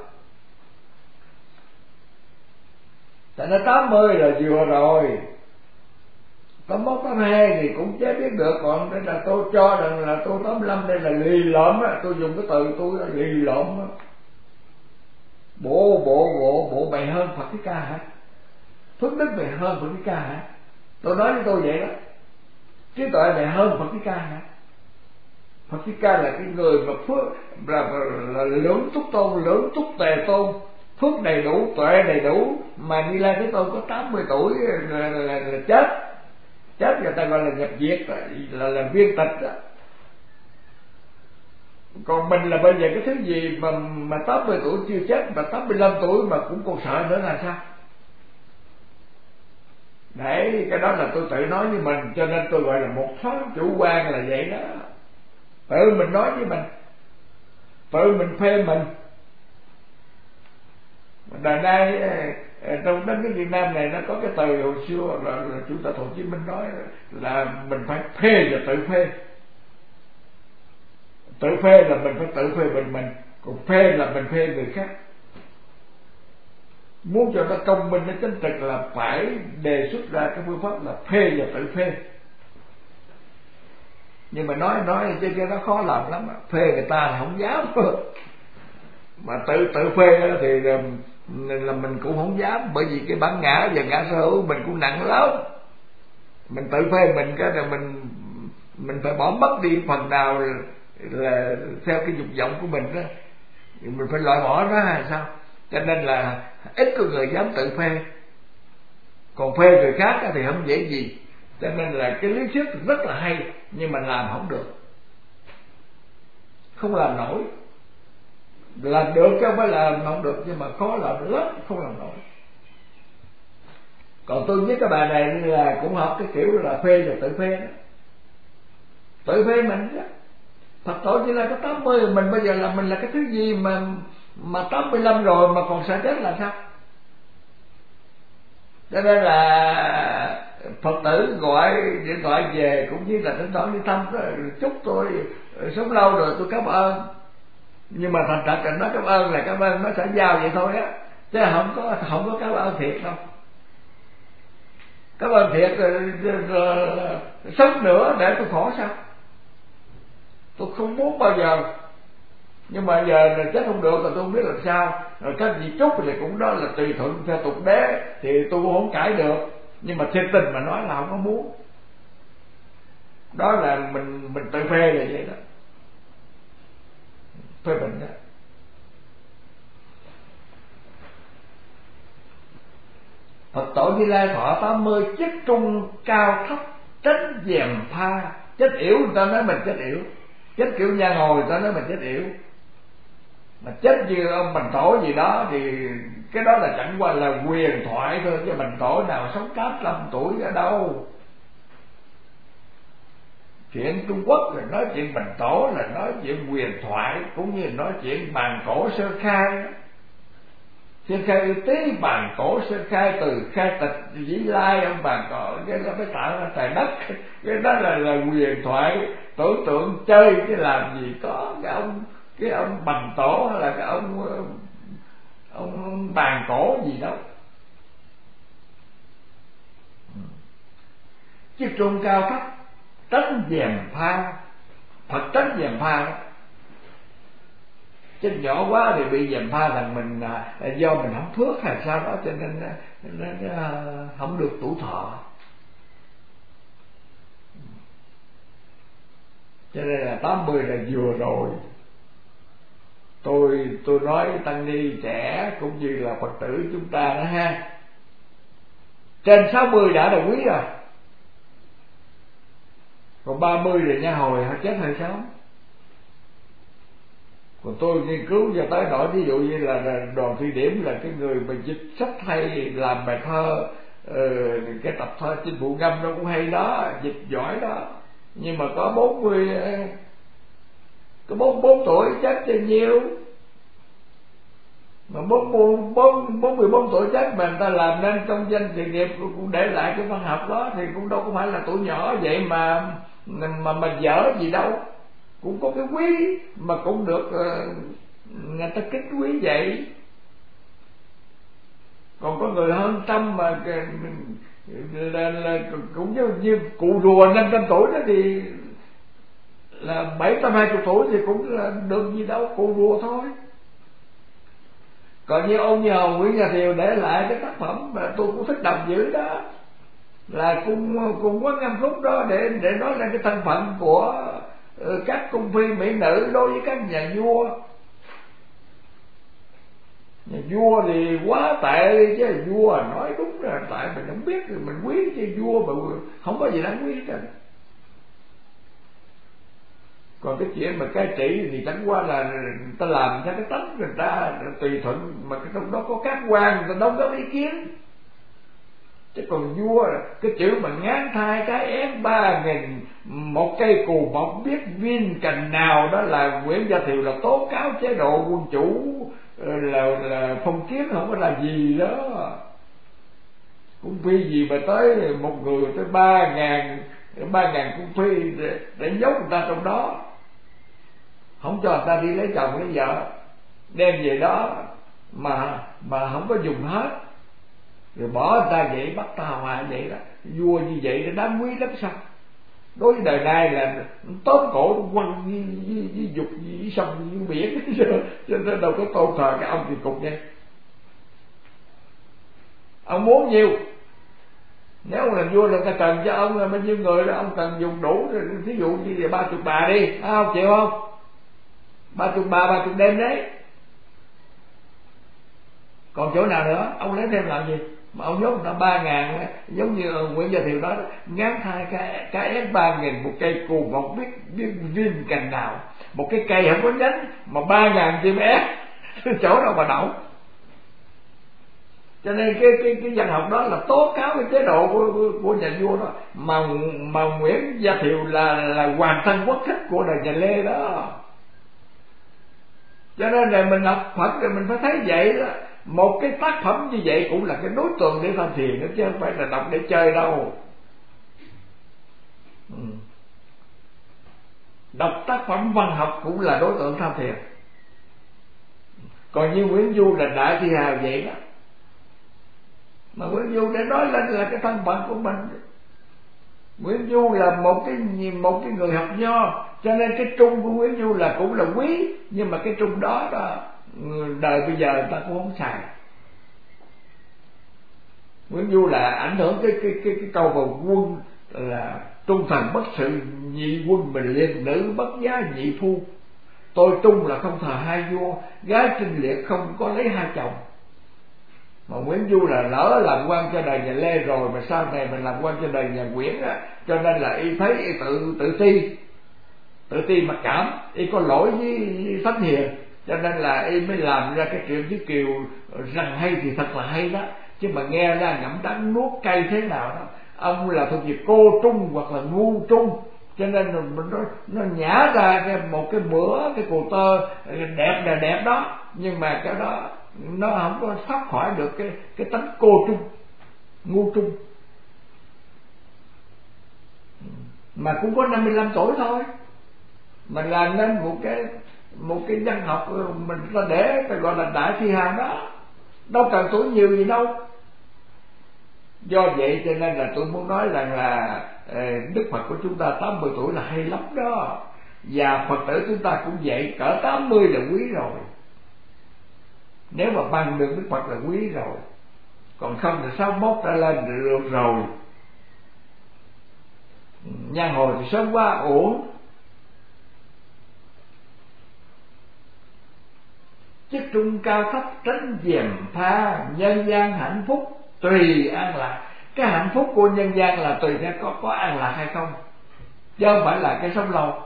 Tại nó 80 là vừa rồi, 81, 82 thì cũng chế biết được. Còn đây là tôi cho rằng là tôi 85 đây là lì lợm á, tôi dùng cái từ tôi là lì lợm á. Bộ mày hơn Phật Thích Ca hả? Phước đức mày hơn Phật Thích Ca hả? Tôi nói với tôi vậy đó. Trí tuệ mày hơn Phật Thích Ca hả? Phật Thích Ca là cái người mà phước là lưỡng túc tôn, lưỡng túc tề tôn, phước đầy đủ, tuệ đầy đủ. Mà Như Lai Thế Tôn có 80 tuổi là chết người ta gọi là nhập diệt, là viên tịch đó. Còn mình là bây giờ cái thứ gì mà 80 tuổi chưa chết, mà 85 tuổi mà cũng còn sợ nữa là sao? Đấy, cái đó là tôi tự nói với mình, cho nên tôi gọi là một thoáng chủ quan là vậy đó. Tự mình nói với mình, tự mình phê mình. Đời nay trong đất nước Việt Nam này nó có cái từ hồi xưa là Chủ tịch Hồ Chí Minh nói là mình phải phê và tự phê. Tự phê là mình phải tự phê mình, còn phê là mình phê người khác. Muốn cho nó công minh, nó chính trực là phải đề xuất ra cái phương pháp là phê và tự phê. Nhưng mà nói chứ nó khó làm lắm. Phê người ta là không dám, mà tự phê thì là mình cũng không dám. Bởi vì cái bản ngã và ngã sở hữu mình cũng nặng lắm. Mình tự phê mình cái là mình phải bỏ mất đi phần nào là theo cái dục vọng của mình đó, mình phải loại bỏ nó hay sao. Cho nên là ít có người dám tự phê, còn phê người khác thì không dễ gì. Cho nên là cái lý thuyết rất là hay, nhưng mà làm không được, không làm nổi. Làm được chứ không phải làm không được, nhưng mà khó làm lắm, không làm nổi. Còn tôi với các bà này là cũng học cái kiểu là phê và tự phê đó. Tự phê mình đó. Phật tổ chỉ là có 80, mình bây giờ là mình là cái thứ gì mà 85 rồi mà còn sợ chết là sao? Cho nên là Phật tử gọi điện thoại về cũng như là thỉnh thoảng đi thăm, chúc tôi sống lâu rồi tôi cảm ơn. Nhưng mà thành thật là nói cảm ơn là cảm ơn, nó sẽ giao vậy thôi á, chứ không có cảm ơn thiệt đâu. Cảm ơn thiệt sống nữa để tôi khổ sao? Tôi không muốn bao giờ. Nhưng mà giờ là chết không được rồi tôi không biết làm sao. Rồi cái gì chúc thì cũng đó là tùy thuận theo tục đế, thì tôi cũng không cãi được. Nhưng mà thiệt tình mà nói là không có muốn. Đó là mình tự phê là vậy đó, phê bình đó. Phật tổ Như Lai thọ 80, chết trung cao thấp, tránh dèm pha. Chết yểu người ta nói mình chết yểu, chết kiểu nha ngồi người ta nói mình chết yểu. Mà chết như ông Bành Tổ gì đó thì cái đó là chẳng qua là quyền thoại thôi, chứ Bành Tổ nào sống 85 tuổi ở đâu. Chuyện Trung Quốc là nói chuyện Bành Tổ là nói chuyện quyền thoại, cũng như nói chuyện bàn cổ sơ khai. Sơ khai yêu tí, bàn cổ sơ khai từ khai tịch Vĩ Lai, ông bàn cổ cái nó phải tạo ra trời đất. Cái đó là quyền thoại, tưởng tượng chơi chứ làm gì có cái ông Bành Tổ hay là cái ông bàn cổ gì đâu. Chứ trung cao thấp, tránh dèm pha. Phật tránh dèm pha đó. chết nhỏ quá thì bị gièm pha rằng mình do mình không phước hay sao đó, cho nên nó không được tuổi thọ. Cho nên là 80 là vừa rồi. Tôi nói tăng ni trẻ cũng như là Phật tử chúng ta đó ha, trên 60 đã là quý rồi, còn 30 rồi nha hồi họ chết hay sao. Còn tôi nghiên cứu cho tới nỗi ví dụ như là Đoàn Thị Điểm là cái người mà dịch sách hay, làm bài thơ, cái tập thơ Chinh Phụ Ngâm nó cũng hay đó, dịch giỏi đó, nhưng mà có 44 tuổi chết cho nhiêu. Mà 44 tuổi chết mà người ta làm nên công danh sự nghiệp, cũng để lại cái văn học đó, thì cũng đâu có phải là tuổi nhỏ vậy mà dở gì đâu, cũng có cái quý mà cũng được người ta kích quý vậy. Còn có người hơn trăm mà là cũng như cụ rùa 500 tuổi đó, thì là 720 tuổi thì cũng là được gì đâu, cụ rùa thôi. Còn như ông nhà Nguyễn Gia Thiều để lại cái tác phẩm mà tôi cũng thích đọc dữ đó, là cùng có ngâm khúc đó để nói lên cái thân phận của các cung phi mỹ nữ đối với các nhà vua. Nhà vua thì quá tệ đi chứ, vua nói đúng là tại mình không biết thì mình quý chứ vua mà không có gì đáng quý hết. Còn cái chuyện mà cai trị thì chẳng qua là người ta làm cho cái tánh người ta tùy thuận, mà cái trong đó có các quan người ta đóng góp ý kiến. Chứ còn vua cái chữ mà ngán thai cái én 3.000 một cây cù mọc biết viên cành nào, đó là Nguyễn Gia Thiều là tố cáo chế độ quân chủ, là phong kiến không có là gì đó. Cung phi gì mà tới một người tới 3.000 cung phi để nhốt người ta trong đó, không cho người ta đi lấy chồng lấy vợ, đem về đó mà không có dùng hết, rồi bỏ người ta vậy, bắt ta hòa vậy đó. Vua như vậy nó đáng quý lắm sao? Đối với đời nay là tóm cổ quăng với dục với sông với biển cho nên đâu có tôn thờ cái ông thì cục nha. Ông muốn nhiều, nếu ông làm vua là người ta cần cho ông là bao nhiêu người đó, ông cần dùng đủ. Ví dụ như là 30 bà đi, không chịu không? 30 bà 30 đêm đấy. Còn chỗ nào nữa ông lấy thêm làm gì mà ông nhốt người ta 3.000, giống như Nguyễn Gia Thiều nói đó, ngán thai cái ép 3.000 một cây cù mọc biết viên cành nào, một cái cây không có nhánh mà 3.000 chim ép chỗ đâu mà đậu. Cho nên cái văn học đó là tố cáo cái chế độ của nhà vua đó, mà Nguyễn Gia Thiều là hoàng thân quốc thích của đời nhà Lê đó. Cho nên là mình đọc Phật thì mình phải thấy vậy đó. Một cái tác phẩm như vậy cũng là cái đối tượng để tham thiền đó, chứ không phải là đọc để chơi đâu. Đọc tác phẩm văn học cũng là đối tượng tham thiền. Còn như Nguyễn Du là đại thi hào vậy đó, mà Nguyễn Du để nói lên là cái thân phận của mình. Nguyễn Du là một cái người học nho, cho nên cái trung của Nguyễn Du là cũng là quý, nhưng mà cái trung đó đời bây giờ người ta cũng không xài. Nguyễn Du là ảnh hưởng cái câu vào quân là trung thần bất sự nhị quân bình liệt, nữ bất giá nhị phu. Tôi trung là không thờ hai vua, gái trinh liệt không có lấy hai chồng. Mà Nguyễn Du là lỡ làm quan cho đời nhà Lê rồi, mà sau này mình làm quan cho đời nhà Nguyễn á, cho nên là y thấy y tự ti mặc cảm, y có lỗi với Thánh Hiền, cho nên là y mới làm ra cái chuyện với Kiều rằng hay thì thật là hay đó, chứ mà nghe ra ngậm đắng nuốt cay thế nào đó. Ông là thuộc về cô trung hoặc là ngu trung, cho nên nó nhả ra một cái bữa cái cù tơ đẹp là đẹp đó, nhưng mà cái đó nó không có thoát khỏi được cái tánh cô trung, ngu trung. Mà cũng có 55 tuổi thôi mà làm nên một cái văn học mình ta để ta gọi là đại thi hào đó, đâu cần tuổi nhiều gì đâu. Do vậy cho nên là tôi muốn nói rằng là Đức Phật của chúng ta 80 tuổi là hay lắm đó, và Phật tử chúng ta cũng vậy, cỡ 80 là quý rồi. Nếu mà bằng được Đức Phật là quý rồi, còn không thì 61 trở lên thì được rồi. Nhân hồi thì sớm quá uổng. Chức trung cao thấp tránh gièm pha, nhân gian hạnh phúc tùy an lạc. Cái hạnh phúc của nhân gian là tùy theo có an lạc hay không, chứ không phải là cái sống lâu,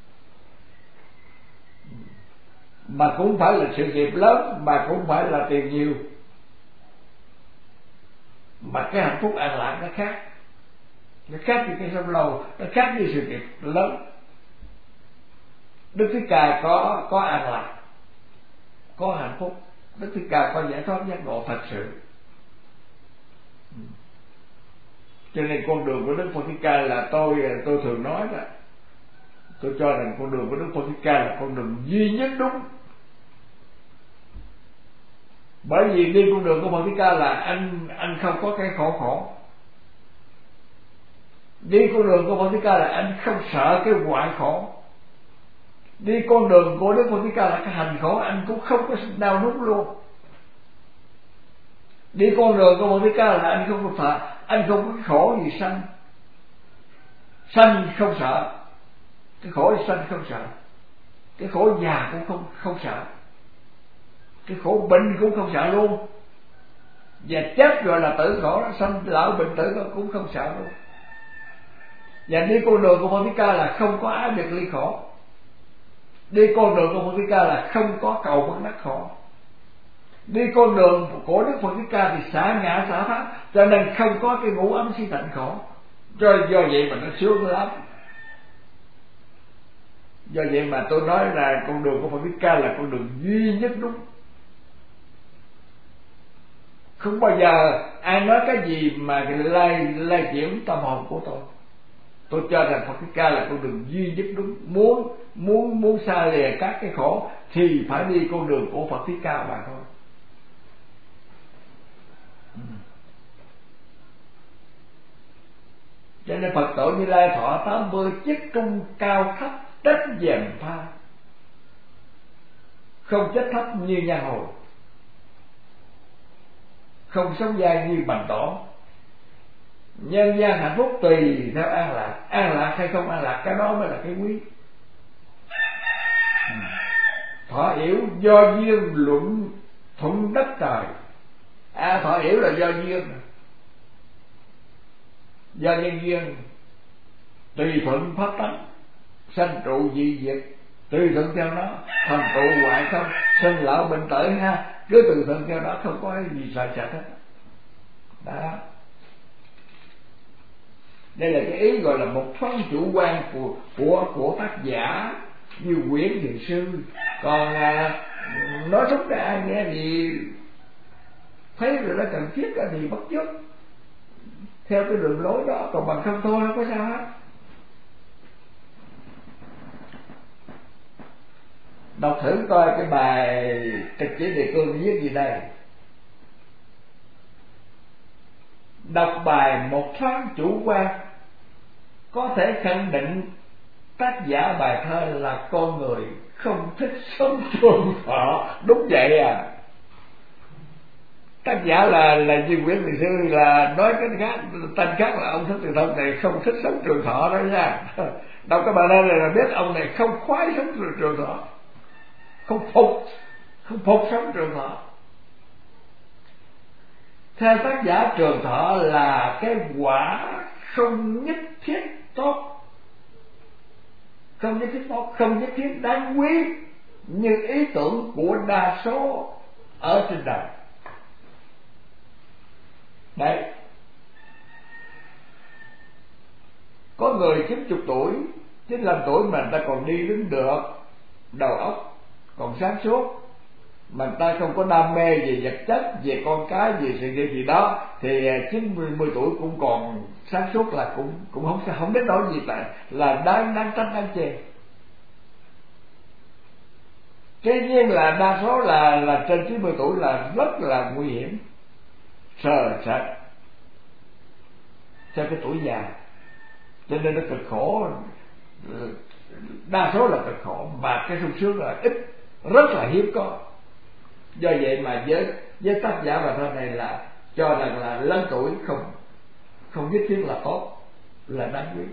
mà cũng phải là sự nghiệp lớn, mà cũng phải là tiền nhiều. Mà cái hạnh phúc an lạc nó khác, nó khác với cái sống lâu, nó khác với sự nghiệp lớn. Đức Thích Ca có an lạc, có hạnh phúc. Đức Thích Ca có giải thoát giác ngộ thật sự. Cho nên con đường của Đức Phật Thích Ca là tôi thường nói đó, tôi cho rằng con đường của Đức Phật Thích Ca là con đường duy nhất đúng. Bởi vì đi con đường của Phật Thích Ca là anh không có cái khổ. Đi con đường của Phật Thích Ca là anh không sợ cái hoại khổ. Đi con đường của Đức Phật Thích Ca là cái hành khổ, anh cũng không có đau nút luôn. Đi con đường của Phật Thích Ca là anh không có sợ, anh không có cái khổ gì sanh không sợ, cái khổ gì sanh không sợ, cái khổ già cũng không sợ, cái khổ bệnh cũng không sợ luôn, và chết rồi là tử khổ đó, sanh lão bệnh tử cũng không sợ luôn. Và đi con đường của Phật Thích Ca là không có ái biệt ly khổ. Đi con đường của Phật Thích Ca là không có cầu bất đắc khổ. Đi con đường của Đức Phật Thích Ca thì xả ngã xả pháp, cho nên không có cái ngũ ấm si tịnh khổ. Do vậy mà nó sướng lắm. Do vậy mà tôi nói là con đường của Phật Thích Ca là con đường duy nhất đúng. Không bao giờ ai nói cái gì mà lai chuyển tâm hồn của tôi. Tôi cho rằng Phật Thích Ca là con đường duy nhất đúng. Muốn xa lìa các cái khổ thì phải đi con đường của Phật Thích Ca mà thôi. Cho nên Phật tổ Như Lai thọ 80 chức trung cao thấp tránh gièm pha, không chết thấp như nha hồi, không sống dai như bành tổ. Nhân gian hạnh phúc tùy theo an lạc hay không an lạc, cái đó mới là cái quý. Thọ yểu do duyên luận thuận đất trời. Thọ yểu là do duyên, do nhân duyên, tùy thuận pháp tánh, sanh trụ dị diệt, tùy thuận theo nó, thành trụ hoại không, sinh lão bệnh tử ha, cứ tùy thuận theo đó, không có gì sợ sệt hết. Đó, đây là cái ý gọi là một phân chủ quan của tác giả như Nguyễn Thiền Sư. Còn nói xúc ra ai nghe thì thấy rồi nó cần thiết thì bắt chước theo cái đường lối đó, còn bằng không thôi không có sao hết. Đọc thử coi cái bài Trật Chỉ Đề Cương viết gì đây. Đọc bài một thoáng chủ quan có thể khẳng định tác giả bài thơ là con người không thích sống trường thọ. Đúng vậy à. Tác giả là như Nguyễn Thiền Sư là nói cái khác, tên khác là ông Thích Từ Thông này không thích sống trường thọ đó nha. Đọc cái bài thơ này là biết ông này không khoái sống trường thọ, không phục sống trường thọ. Theo tác giả, trường thọ là cái quả không nhất thiết tốt, không nhất thiết đáng quý như ý tưởng của đa số ở trên đời. Đấy, có người 90 tuổi, 95 tuổi mà người ta còn đi đứng được, đầu óc còn sáng suốt, mà người ta không có đam mê về vật chất, về con cái, về sự nghiệp gì đó, thì 90 tuổi cũng còn sáng suốt, là cũng không đến nỗi gì là đáng trách đáng chê. Tuy nhiên là đa số là trên 90 tuổi là rất là nguy hiểm, sợ sệt cho cái tuổi già, cho nên nó cực khổ. Đa số là cực khổ, mà cái sung sướng là ít, rất là hiếm có. Do vậy mà với tác giả bài thơ này là cho rằng là lớn tuổi không nhất thiết là tốt, là đáng quý.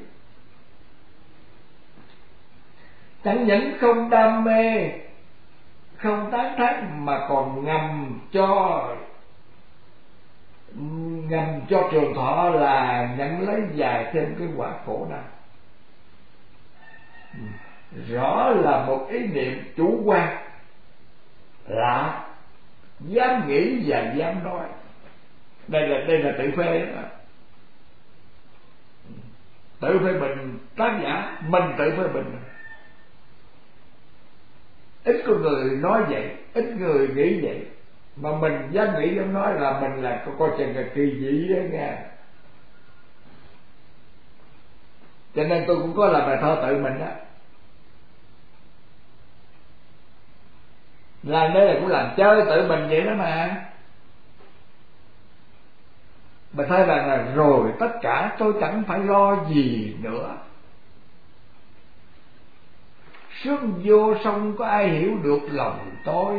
Chẳng những không đam mê, không tán thán mà còn ngầm cho trường thọ là nhận lấy dài thêm cái quả khổ đau. Rõ là một ý niệm chủ quan, lạ, dám nghĩ và dám nói. Đây là tự phê đó. Tự phê bình tác giả, mình tự phê bình. Ít có người nói vậy, ít người nghĩ vậy, mà mình dám nghĩ dám nói là mình là coi chừng là kỳ dị đó nghe. Cho nên tôi cũng có làm bài thơ tự mình đó. Làm đây là cũng làm chơi tự mình vậy đó mà. Bài thơ rằng là rồi tất cả tôi chẳng phải lo gì nữa. Sương vô sông có ai hiểu được lòng tôi.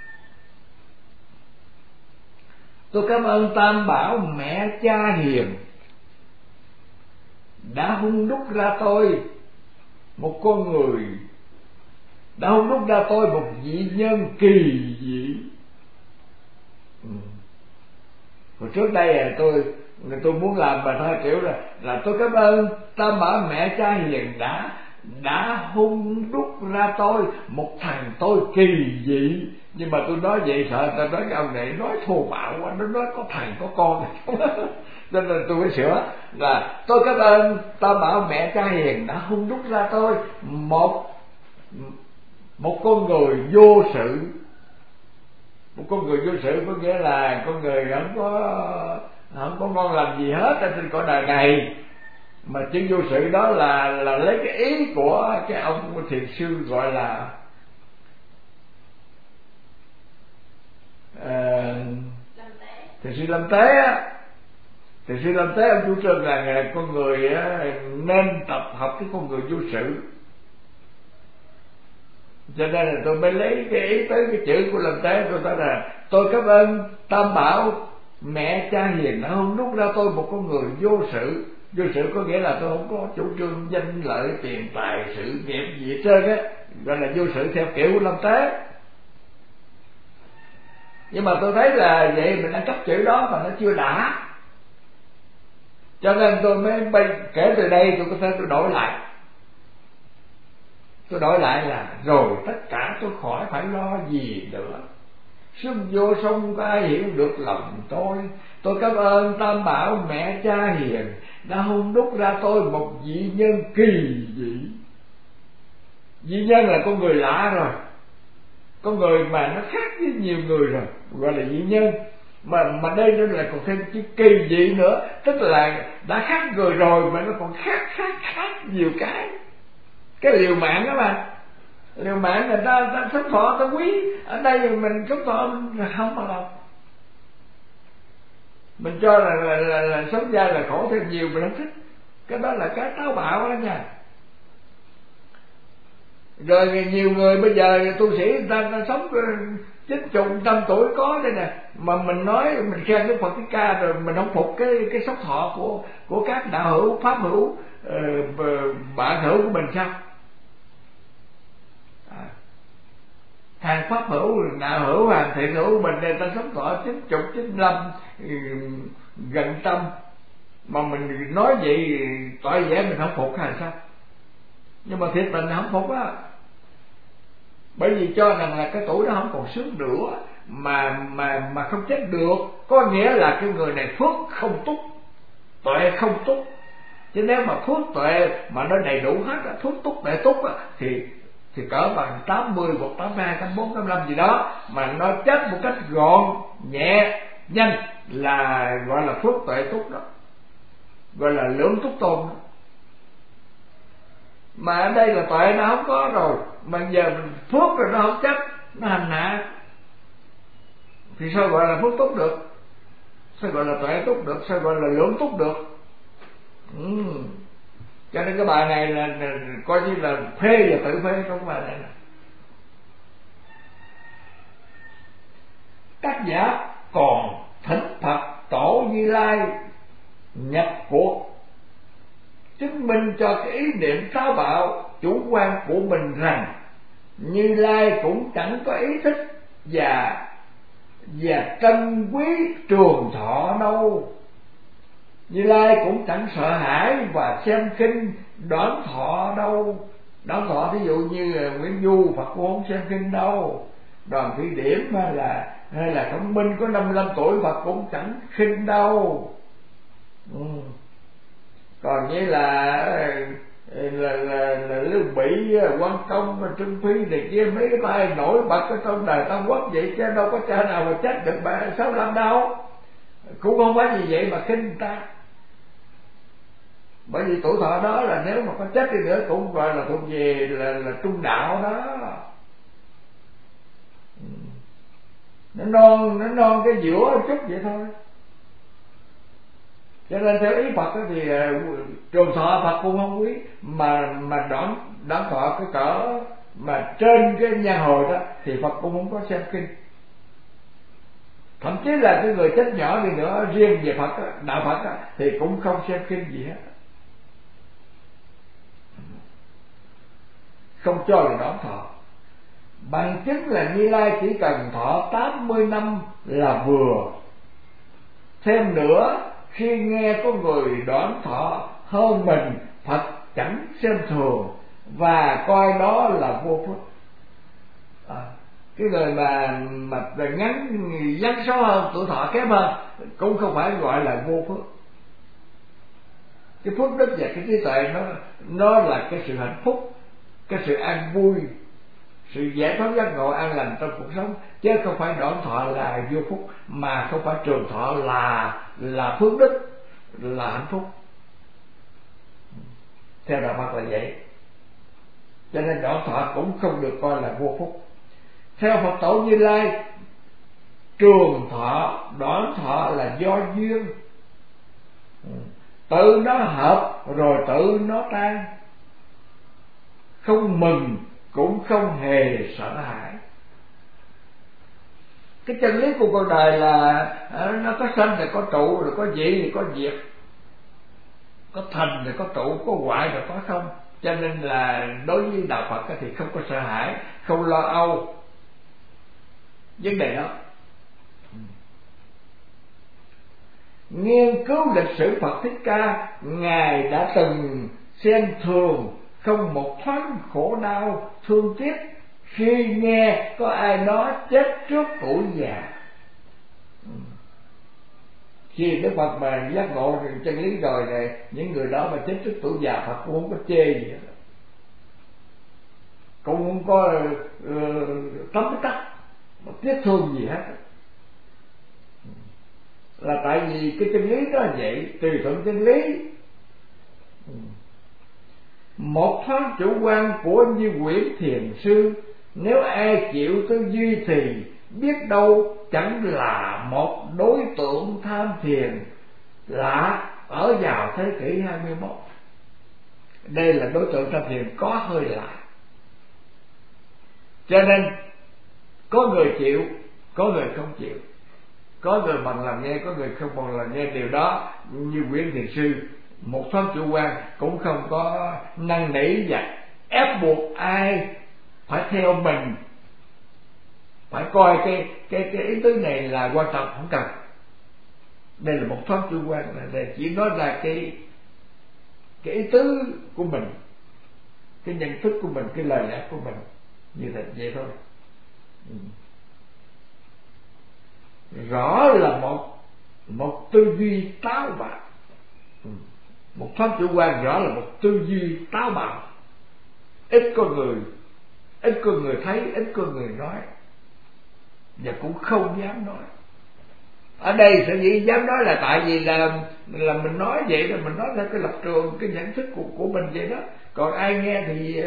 Tôi cảm ơn Tam Bảo mẹ cha hiền đã hun đúc ra tôi một con người, đã hun đúc ra tôi một vị nhân kỳ dị. Hồi trước đây tôi muốn làm bài thơ kiểu là tôi cảm ơn Tam Bảo mẹ cha hiền đã hun đúc ra tôi một thằng tôi kỳ dị. Nhưng mà tôi nói vậy sợ ta nói cái ông này nói thô bạo quá, nó nói có thằng có con. Nên là tôi phải sửa là tôi cảm ơn Tam Bảo mẹ cha hiền đã hun đúc ra tôi một con người vô sự. Một con người vô sự có nghĩa là con người không có ngon làm gì hết trên cõi đời này. Mà chữ vô sự đó là lấy cái ý của cái ông thiền sư gọi là thiền sư Lâm Tế á. Thiền sư Lâm Tế ông chủ trương rằng con người nên tập học cái con người vô sự. Cho nên là tôi mới lấy cái ý tới cái chữ của Lâm Tế. Tôi nói là tôi cảm ơn Tam Bảo mẹ cha hiền đã hun đúc ra tôi một con người vô sự. Vô sự có nghĩa là tôi không có chủ trương danh lợi tiền tài sự nghiệp gì hết trơn á, gọi là vô sự theo kiểu của Lâm Tế. Nhưng mà tôi thấy là vậy mình đang cấp chữ đó mà nó chưa đã, cho nên tôi mới kể từ đây tôi có thể tôi đổi lại. Tôi đổi lại là rồi tất cả tôi khỏi phải lo gì nữa. Sương vô sông có ai hiểu được lòng tôi. Tôi cảm ơn Tam Bảo mẹ cha hiền đã hun đúc ra tôi một vị nhân kỳ dị. Vị nhân là con người lạ rồi, con người mà nó khác với nhiều người rồi, gọi là vị nhân. Mà đây nó lại còn thêm chữ kỳ dị nữa, tức là đã khác người rồi mà nó còn khác nhiều cái liều mạng đó mà. Liều mạng người ta sống thọ ta quý, ở đây mình sống thọ mình không mà làm. Mình cho là sống dai là khổ thêm nhiều, mình không thích. Cái đó là cái táo bạo đó nha. Rồi nhiều người bây giờ tu sĩ người ta sống 90, 100 tuổi có đây nè, mà mình nói mình khen Đức Phật Thích Ca rồi mình không phục cái sống thọ của các đạo hữu, pháp hữu, bạn hữu của mình sao? Hàng pháp hữu, đạo hữu, hàng thiện hữu của mình người ta sống thọ 90, 95, gần 100, mà mình nói vậy tỏ vẻ mình không phục hay sao? Nhưng mà thiệt tình là không phục á. Bởi vì cho rằng là cái tuổi đó không còn sướng nữa, mà không chết được, có nghĩa là cái người này phước không túc, tuệ không túc. Chứ nếu mà phước tuệ mà nó đầy đủ hết, phước túc tuệ túc thì cỡ bằng 80 hoặc 82, 84, 85 gì đó, mà nó chết một cách gọn nhẹ nhanh là gọi là phước tuệ túc đó, gọi là lưỡng túc tôn đó. Mà ở đây là tuệ nó không có rồi, mà giờ mình phước rồi nó không chấp, nó hành hạ, thì sao gọi là phước túc được, sao gọi là tuệ túc được, sao gọi là lưỡng túc được? Cho nên cái bài này là coi như là phê và tự phê trong bài này. tác giả còn thỉnh Phật Tổ Như Lai nhập cuộc, chứng minh cho cái ý niệm táo bạo chủ quan của mình rằng Như Lai cũng chẳng có ý thích và trân quý trường thọ đâu. Như Lai cũng chẳng sợ hãi và xem khinh đoản thọ đâu. Đoản thọ ví dụ như Nguyễn Du, Phật cũng không xem khinh đâu. Đoàn Thị Điểm hay là Thông Minh có 55 tuổi, Phật cũng chẳng khinh đâu. Còn như là Lưu Bị, Quan Công, Trương Phi này kia, mấy cái tay nổi bật ở trong đời Tam Quốc vậy, chứ đâu có cha nào mà trách được 65 đâu. Cũng không phải vì vậy mà khinh người ta, bởi vì tuổi thọ đó là nếu mà có trách đi nữa cũng gọi là thuộc về là trung đạo đó. Nó non cái giữa chút vậy thôi. Cho nên theo ý Phật thì trường thọ Phật cũng không quý, mà đoản thọ cái cỡ mà trên cái nha hồi đó thì Phật cũng không có xem kinh. Thậm chí là cái người chết nhỏ đi nữa, riêng về Phật đó, đạo Phật đó, thì cũng không xem kinh gì hết, không cho là đoản thọ. Bằng chứng là Như Lai chỉ cần thọ 80 năm là vừa. Thêm nữa, khi nghe có người đoản thọ hơn mình, Phật chẳng xem thường và coi đó là vô phước. Cái người mà ngắn số hơn, tuổi thọ kém hơn cũng không phải gọi là vô phước. Cái phước đức và cái trí tuệ nó là cái sự hạnh phúc, cái sự an vui, sự giải thoát giác ngộ an lành trong cuộc sống, chứ không phải đoản thọ là vô phúc, mà không phải trường thọ là phước đức, là hạnh phúc. Theo đạo Phật là vậy. Cho nên đoản thọ cũng không được coi là vô phúc. Theo Phật Tổ Như Lai, trường thọ, đoản thọ là do duyên, tự nó hợp rồi tự nó tan, không mừng cũng không hề sợ hãi. Cái chân lý của cuộc đời là nó có sanh rồi có trụ, rồi có dị rồi có diệt, có thành rồi có trụ, có hoại rồi có không. Cho nên là đối với đạo Phật thì không có sợ hãi, không lo âu vấn đề đó. Nghiên cứu lịch sử Phật Thích Ca, Ngài đã từng xem thường không một thoáng khổ đau thương tiếc khi nghe có ai đó chết trước tuổi già. Khi Đức Phật mà giác ngộ chân lý rồi này, những người đó mà chết trước tuổi già, Phật cũng không có chê gì hết, cũng không có tấm tắc mà tiếc thương gì hết. Là tại vì cái chân lý đó là vậy, tùy thuận chân lý. Một thoáng chủ quan của Như Quyển Thiền Sư, nếu ai chịu tư duy thì biết đâu chẳng là một đối tượng tham thiền lạ ở vào thế kỷ 21. Đây là đối tượng tham thiền có hơi lạ. Cho nên có người chịu, có người không chịu, có người bằng làm nghe, có người không bằng làm nghe. Điều đó Như Quyển Thiền Sư một thoáng chủ quan cũng không có năn nỉ và ép buộc ai phải theo mình, phải coi cái ý tứ này là quan trọng, không cần. Đây là một thoáng chủ quan, là chỉ nói ra cái ý tứ của mình, cái nhận thức của mình, cái lời lẽ của mình, như vậy thôi. Rõ là một tư duy táo bạo. Một thoáng chủ quan rõ là một tư duy táo bạo. Ít có người thấy, ít có người nói, và cũng không dám nói. Ở đây sở dĩ dám nói là tại vì là mình nói vậy, là mình nói theo cái lập trường, cái nhận thức của mình vậy đó. Còn ai nghe thì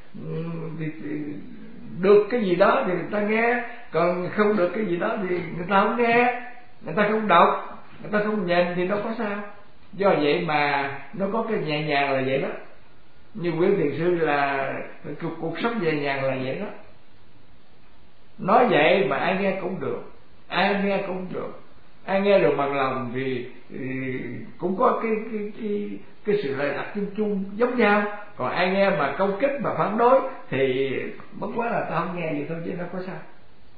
được cái gì đó thì người ta nghe, còn không được cái gì đó thì người ta không nghe, người ta không đọc, người ta không nhìn thì đâu có sao. Do vậy mà nó có cái nhẹ nhàng là vậy đó. Như Quyển Thiền Sư là cuộc sống nhẹ nhàng là vậy đó. Nói vậy mà ai nghe cũng được, ai nghe cũng được, ai nghe được bằng lòng thì cũng có cái sự lợi lạc chung chung giống nhau. Còn ai nghe mà công kích mà phản đối thì bất quá là tao không nghe gì thôi chứ nó có sao.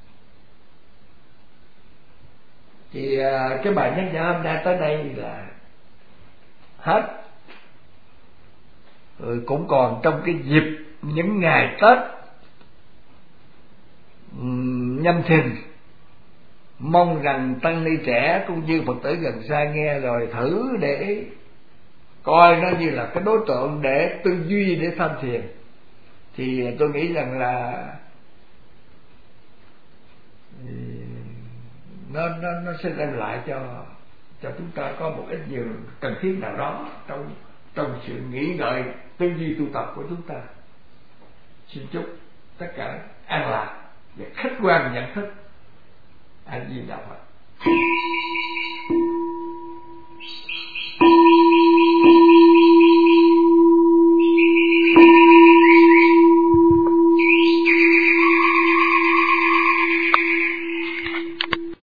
Thì cái bài nhắc nhở hôm nay tới đây là hết. Rồi cũng còn trong cái dịp những ngày Tết Nhâm Thìn, mong rằng tăng ni trẻ cũng như Phật tử gần xa nghe rồi thử để coi nó như là cái đối tượng để tư duy, để tham thiền. Thì tôi nghĩ rằng là nó sẽ đem lại cho chúng ta có một ít nhiều cần thiết nào đó trong sự nghĩ ngợi tư duy tu tập của chúng ta. Xin chúc tất cả an lạc và khách quan nhận thức. A Di Đà Phật.